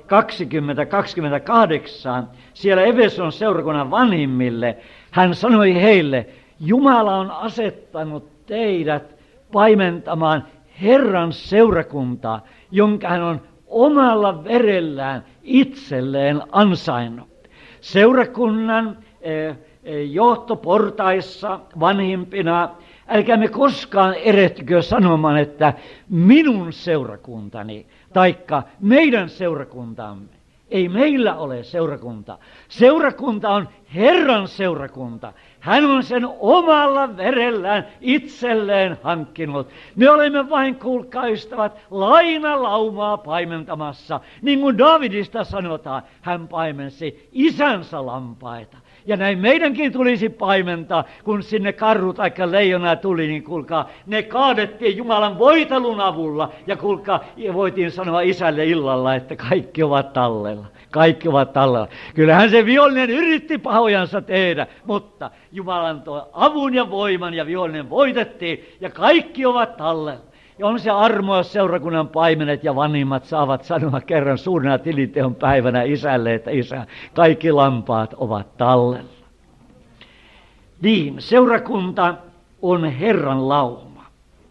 S1: 20-28, siellä Efeson seurakunnan vanhimmille, hän sanoi heille, Jumala on asettanut teidät paimentamaan Herran seurakuntaa, jonka hän on omalla verellään itselleen ansainnut. Seurakunnan johtoportaissa vanhimpina, älkäämme koskaan erehtykö sanomaan, että minun seurakuntani, taikka meidän seurakuntamme. Ei meillä ole seurakunta. Seurakunta on Herran seurakunta. Hän on sen omalla verellään itselleen hankkinut. Me olemme vain, kuulkaa ystävät, lainalaumaa paimentamassa. Niin kuin Davidista sanotaan, hän paimensi isänsä lampaita. Ja näin meidänkin tulisi paimentaa, kun sinne karhu tai leijona tuli, niin kuulkaa, ne kaadettiin Jumalan voitelun avulla. Ja kuulkaa, voitiin sanoa isälle illalla, että kaikki ovat tallella. Kaikki ovat tallella. Kyllähän se vihollinen yritti pahojansa tehdä, mutta Jumalan toi avun ja voiman ja vihollinen voitettiin ja kaikki ovat tallella. Ja on se armo, jos seurakunnan paimenet ja vanhimmat saavat sanoa kerran suurena tiliteon päivänä isälle, että isä, kaikki lampaat ovat tallella. Niin, seurakunta on Herran lauma.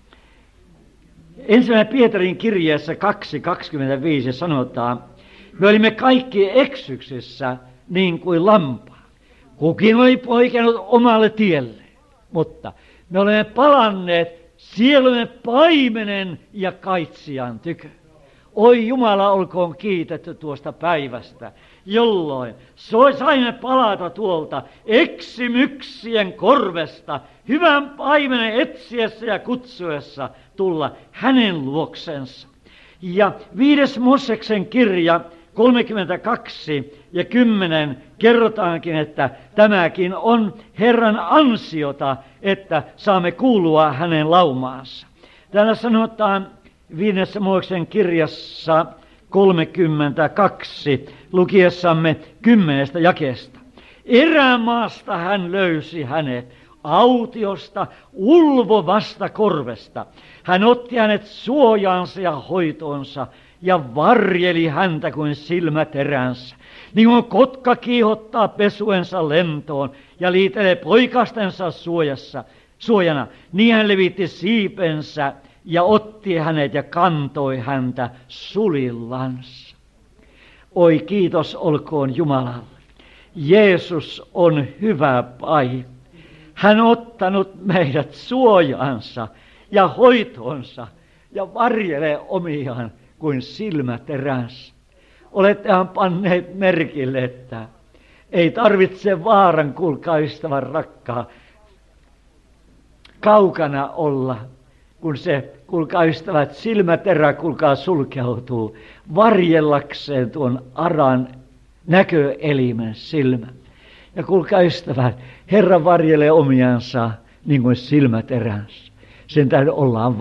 S1: 1. Pietarin kirjeessä 2.25 sanotaan, me olimme kaikki eksyksissä niin kuin lampaat. Kukin oli poikennut omalle tielle, mutta me olemme palanneet sielumme paimenen ja kaitsijan tykö. Oi Jumala, olkoon kiitetty tuosta päivästä, jolloin saimme palata tuolta eksimyksien korvesta, hyvän paimenen etsiessä ja kutsuessa tulla hänen luoksensa. Ja 5. Mooseksen kirja 32 ja 10 kerrotaankin, että tämäkin on Herran ansiota, että saamme kuulua hänen laumaansa. Täällä sanotaan 5. Mooseksen kirjassa 32 lukiessamme 10 jakeesta. Erämaasta hän löysi hänet, autiosta, ulvovasta korvesta. Hän otti hänet suojaansa ja hoitoonsa ja varjeli häntä kuin silmäteränsä. Niin kuin kotka kiihottaa pesuensa lentoon ja liitelee poikastensa suojana, niin hän levitti siipensä ja otti hänet ja kantoi häntä sulillansa. Oi, kiitos olkoon Jumalalle. Jeesus on hyvä paikka. Hän on ottanut meidät suojaansa ja hoitoonsa ja varjelee omiaan kuin silmäteränsä. Olettehan panneet merkille, että ei tarvitse vaaran, kuulkaa ystävän rakkaa, kaukana olla, kun se, kuulkaa ystävät, silmäterä, kuulkaa, sulkeutuu varjellakseen tuon aran näköelimen silmän. Ja kuulkaa ystävät, Herra varjelee omiansa niin kuin silmäteränsä. Sen tähden ollaan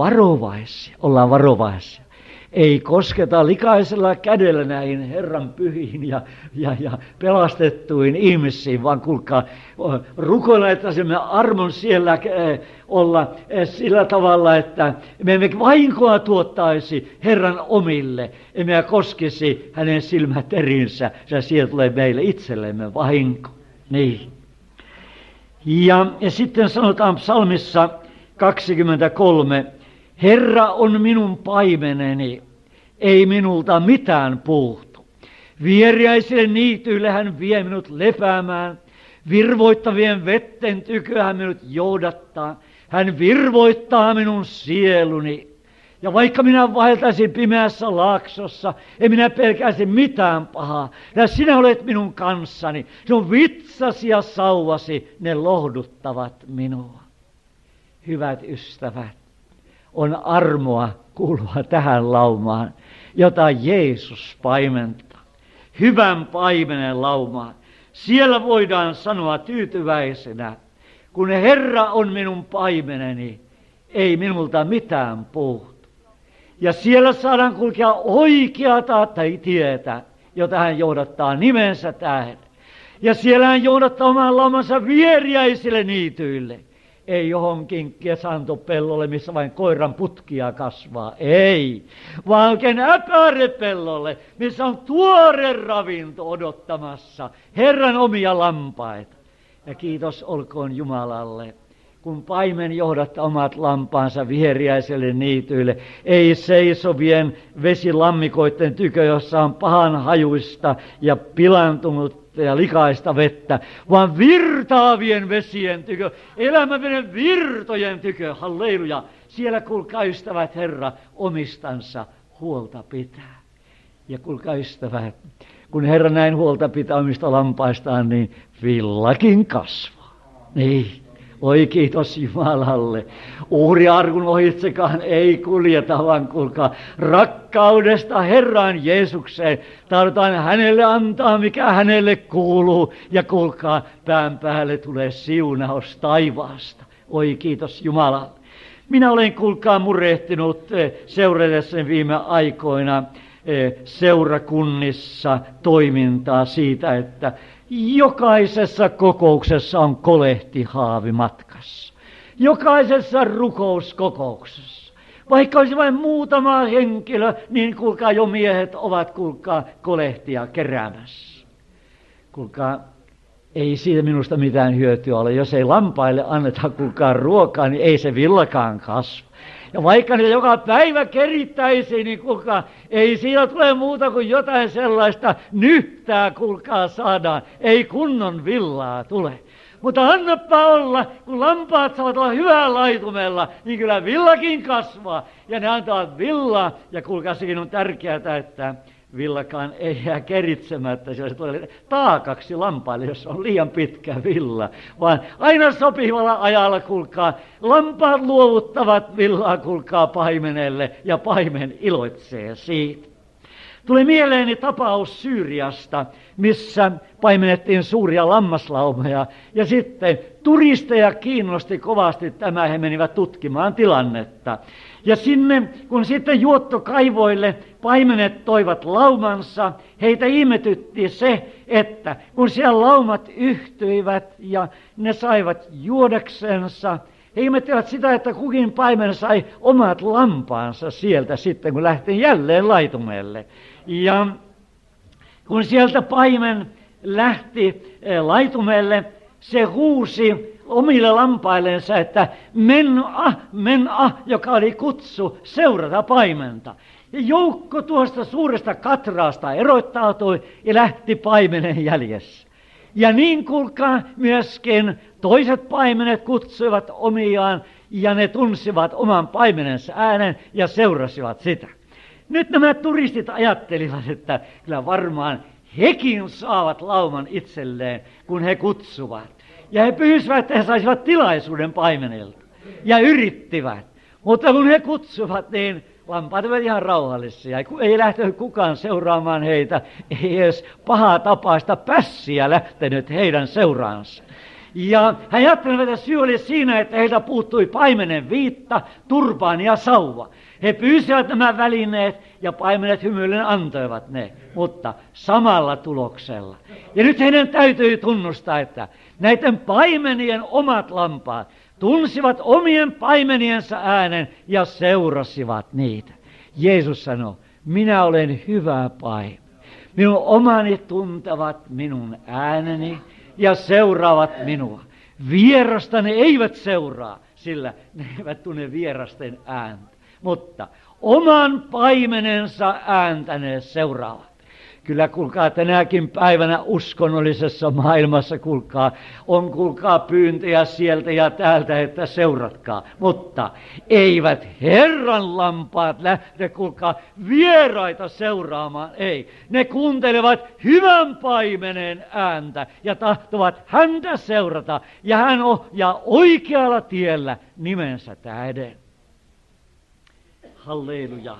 S1: varovaisia. Ei kosketa likaisella kädellä näihin Herran pyhiin ja pelastettuihin ihmisiin, vaan kuulkaa, rukoilla, että se armon siellä olla sillä tavalla, että me emme vahinkoa tuottaisi Herran omille, emme koskisi hänen silmäterinsä, ja sieltä tulee meille itsellemme vahinko. Niin. Ja sitten sanotaan psalmissa 23, Herra on minun paimeneni, ei minulta mitään puutu. Vieriäisille niityille hän vie minut lepäämään, virvoittavien vetten tykö hän minut johdattaa. Hän virvoittaa minun sieluni. Ja vaikka minä vaeltaisin pimeässä laaksossa, en minä pelkäisi mitään pahaa. Ja sinä olet minun kanssani, sinun vitsasi ja sauvasi, ne lohduttavat minua. Hyvät ystävät, on armoa kuulua tähän laumaan, jota Jeesus paimentaa. Hyvän paimenen laumaan. Siellä voidaan sanoa tyytyväisenä, kun Herra on minun paimeneni, ei minulta mitään puutu. Ja siellä saadaan kulkea oikeata tietä, jota hän johdattaa nimensä tähden. Ja siellä hän johdattaa oman laumansa vieriäisille niityille. Ei johonkin kesantopellolle, missä vain koiran putkia kasvaa. Ei, vaan oikein äpärepellolle, missä on tuore ravinto odottamassa Herran omia lampaita. Ja kiitos olkoon Jumalalle, kun paimen johdattaa omat lampaansa vieriäiselle niityille, ei seisovien vesilammikoiden tykö, jossa on pahan hajuista ja pilantunut ja likaista vettä, vaan virtaavien vesien tykö, elämäveden virtojen tykö, halleluja. Siellä, kuulkaa ystävät, Herra omistansa huolta pitää. Ja kuulkaa ystävät, kun Herra näin huolta pitää omista lampaistaan, niin villakin kasvaa. Niin. Oi kiitos Jumalalle. Uhriarkun ohitsekaan ei kuljeta, vaan kuulkaa, rakkaudesta Herran Jeesukseen tahdotaan hänelle antaa, mikä hänelle kuuluu. Ja kuulkaa, pään päälle tulee siunaus taivaasta. Oi kiitos Jumalalle. Minä olen, kuulkaa, murehtinut seuratessani viime aikoina seurakunnissa toimintaa siitä, että jokaisessa kokouksessa on kolehtihaavi matkassa. Jokaisessa rukouskokouksessa. Vaikka olisi vain muutama henkilö, niin kuulkaa, jo miehet ovat, kuulkaa, kolehtia keräämässä. Kuulkaa, ei siitä minusta mitään hyötyä ole. Jos ei lampaille anneta, kuulkaa, ruokaa, niin ei se villakaan kasva. Ja vaikka ne joka päivä kerittäisi, niin kuulkaa, ei siinä tule muuta kuin jotain sellaista nyhtää, kuulkaa, saadaan. Ei kunnon villaa tule. Mutta annapa olla, kun lampaat saavat olla hyvällä laitumella, niin kyllä villakin kasvaa. Ja ne antavat villaa, ja kuulkaa, sekin on tärkeää, että villakaan ei jää keritsemättä, se tulee taakaksi lampaille, jos on liian pitkä villa, vaan aina sopivalla ajalla, kuulkaa, lampaat luovuttavat villaa, kuulkaa, paimenelle, ja paimen iloitsee siitä. Tuli mieleeni tapaus Syyriasta, missä paimennettiin suuria lammaslaumoja, ja sitten turisteja kiinnosti kovasti tämä, he menivät tutkimaan tilannetta. Ja sinne, kun sitten juottokaivoille paimenet toivat laumansa, heitä ihmetytti se, että kun siellä laumat yhtyivät ja ne saivat juodaksensa, he ihmettivät sitä, että kukin paimen sai omat lampaansa sieltä sitten, kun lähti jälleen laitumelle. Ja kun sieltä paimen lähti laitumelle, se huusi omille lampaillensa, että men joka oli kutsu seurata paimenta. Ja joukko tuosta suuresta katraasta eroittautui ja lähti paimenen jäljessä. Ja niin kuulkaa myöskin toiset paimenet kutsuivat omiaan ja ne tunsivat oman paimenensa äänen ja seurasivat sitä. Nyt nämä turistit ajattelivat, että kyllä varmaan hekin saavat lauman itselleen, kun he kutsuvat. Ja he pyysivät, että he saisivat tilaisuuden paimenelta. Ja yrittivät. Mutta kun he kutsuvat, niin lampaat olivat ihan rauhallisia. Ei lähtenyt kukaan seuraamaan heitä. Ei edes pahaa tapaista pässiä lähtenyt heidän seuraansa. Ja hän ajatteli, että syy oli siinä, että heiltä puuttui paimenen viitta, turpaan ja sauva. He pyysivät nämä välineet ja paimenet hymyillen antoivat ne, mutta samalla tuloksella. Ja nyt heidän täytyy tunnustaa, että näiden paimenien omat lampaat tunsivat omien paimeniensa äänen ja seurasivat niitä. Jeesus sanoi, minä olen hyvä paimen. Minun omani tuntevat minun ääneni ja seuraavat minua. Vierasta ne eivät seuraa, sillä ne eivät tunne vierasten ääntä. Mutta oman paimenensa ääntä ne seuraavat. Kyllä kuulkaa tänäkin päivänä uskonnollisessa maailmassa on pyyntöjä sieltä ja täältä, että seuratkaa. Mutta eivät Herran lampaat lähde vieraita seuraamaan, ei. Ne kuuntelevat hyvän paimenen ääntä ja tahtovat häntä seurata. Ja hän ohjaa oikealla tiellä nimensä tähden. Halleluja.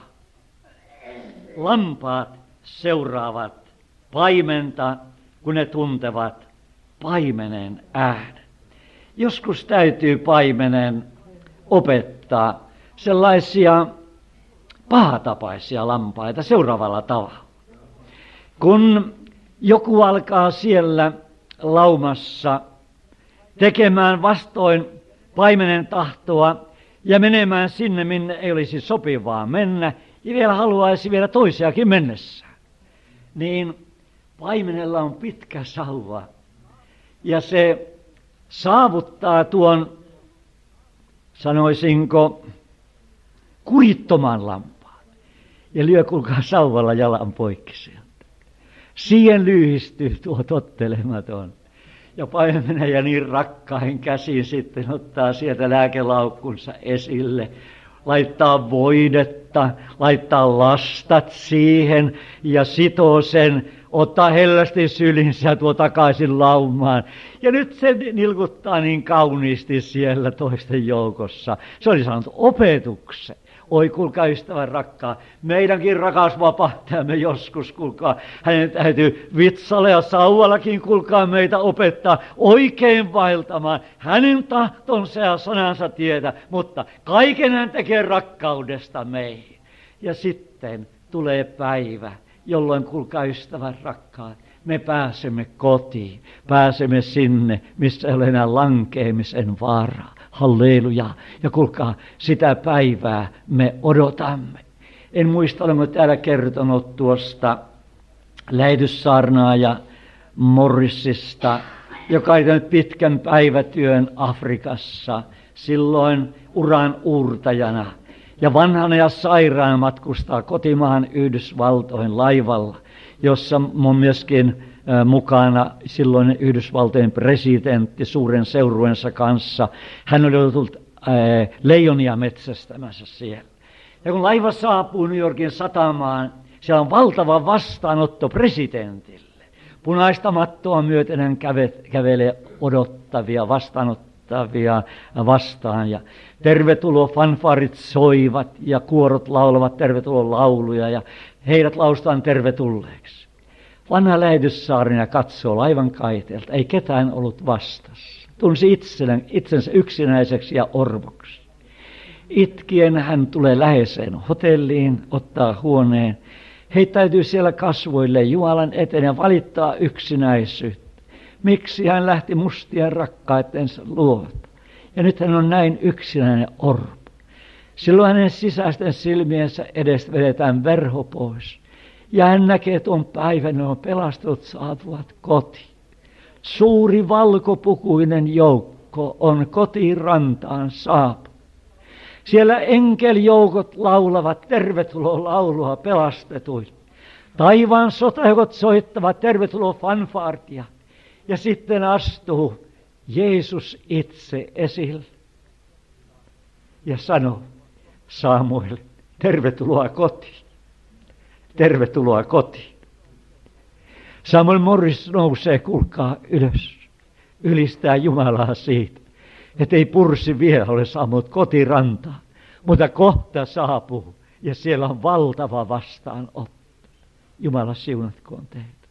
S1: Lampaat seuraavat paimenta, kun ne tuntevat paimenen äänen. Joskus täytyy paimenen opettaa sellaisia pahatapaisia lampaita seuraavalla tavalla. Kun joku alkaa siellä laumassa tekemään vastoin paimenen tahtoa ja menemään sinne, minne ei olisi sopivaa mennä, ja vielä haluaisi vielä toisiakin mennessään, niin paimenella on pitkä sauva, ja se saavuttaa tuon, sanoisinko, kurittoman lampaan, ja lyö kuulkaa sauvalla jalan poikki sieltä. Siihen lyhistyy tuo tottelematon. Ja paimeneja niin rakkain käsin sitten ottaa sieltä lääkelaukkunsa esille, laittaa voidetta, laittaa lastat siihen ja sitoo sen, ottaa hellästi sylinsä tuo takaisin laumaan. Ja nyt se nilkuttaa niin kauniisti siellä toisten joukossa. Se oli saanut opetuksen. Oi kuulkaa ystävän rakkaa, meidänkin rakas vapahtajamme joskus, kuulkaa, hänen täytyy vitsalla ja sauvallakin, kuulkaa, meitä opettaa oikein vaeltamaan hänen tahtonsa ja sanansa tietä, mutta kaiken hän tekee rakkaudesta meihin. Ja sitten tulee päivä, jolloin kuulkaa ystävän rakkaat, me pääsemme kotiin, pääsemme sinne, missä ei ole enää lankeemisen vaaraa. Halleluja. Ja kuulkaa, sitä päivää me odotamme. En muista, olenko täällä kertonut tuosta lähetyssaarnaaja Morrisista, joka oli tehnyt pitkän päivätyön Afrikassa, silloin uran uurtajana. Ja vanhana ja sairaana matkustaa kotimaan Yhdysvaltoihin laivalla, jossa on myöskin mukana silloin Yhdysvaltojen presidentti suuren seurueensa kanssa. Hän oli tullut leijonia metsästämässä siellä. Ja kun laiva saapuu New Yorkin satamaan, Siellä on valtava vastaanotto presidentille. Punaista mattoa myöten hän kävelee odottavia, vastaanottavia vastaan. Ja tervetulo fanfarit soivat ja kuorot laulavat tervetulo lauluja ja heidät lausutaan tervetulleeksi. Vanha lähetyssaarina katsoo laivan kaiteelta, ei ketään ollut vastassa. Tunsi itsensä yksinäiseksi ja orvoksi. Itkien hän tulee läheiseen hotelliin, ottaa huoneen, heittäytyy siellä kasvoille Jumalan eteen ja valittaa yksinäisyyttä. Miksi hän lähti mustien rakkaitensa luota? Ja nyt hän on näin yksinäinen orpo. Silloin hänen sisäisten silmiensä edestä vedetään verho pois. Ja hän näkee tuon päivän, ne on pelastetut saapuvat kotiin. Suuri valkopukuinen joukko on kotirantaan saapunut. Siellä enkelijoukot laulavat tervetuloa laulua pelastetuille. Taivaan sotajoukot soittavat tervetuloa fanfaartia. Ja sitten astuu Jeesus itse esille ja sanoo Samuel, tervetuloa kotiin. Tervetuloa kotiin. Samuel Morris nousee, kuulkaa ylös. Ylistää Jumalaa siitä, että ei pursi vielä ole saanut kotirantaa, mutta kohta saapuu ja siellä on valtava vastaanotto. Jumala siunatkoon teitä.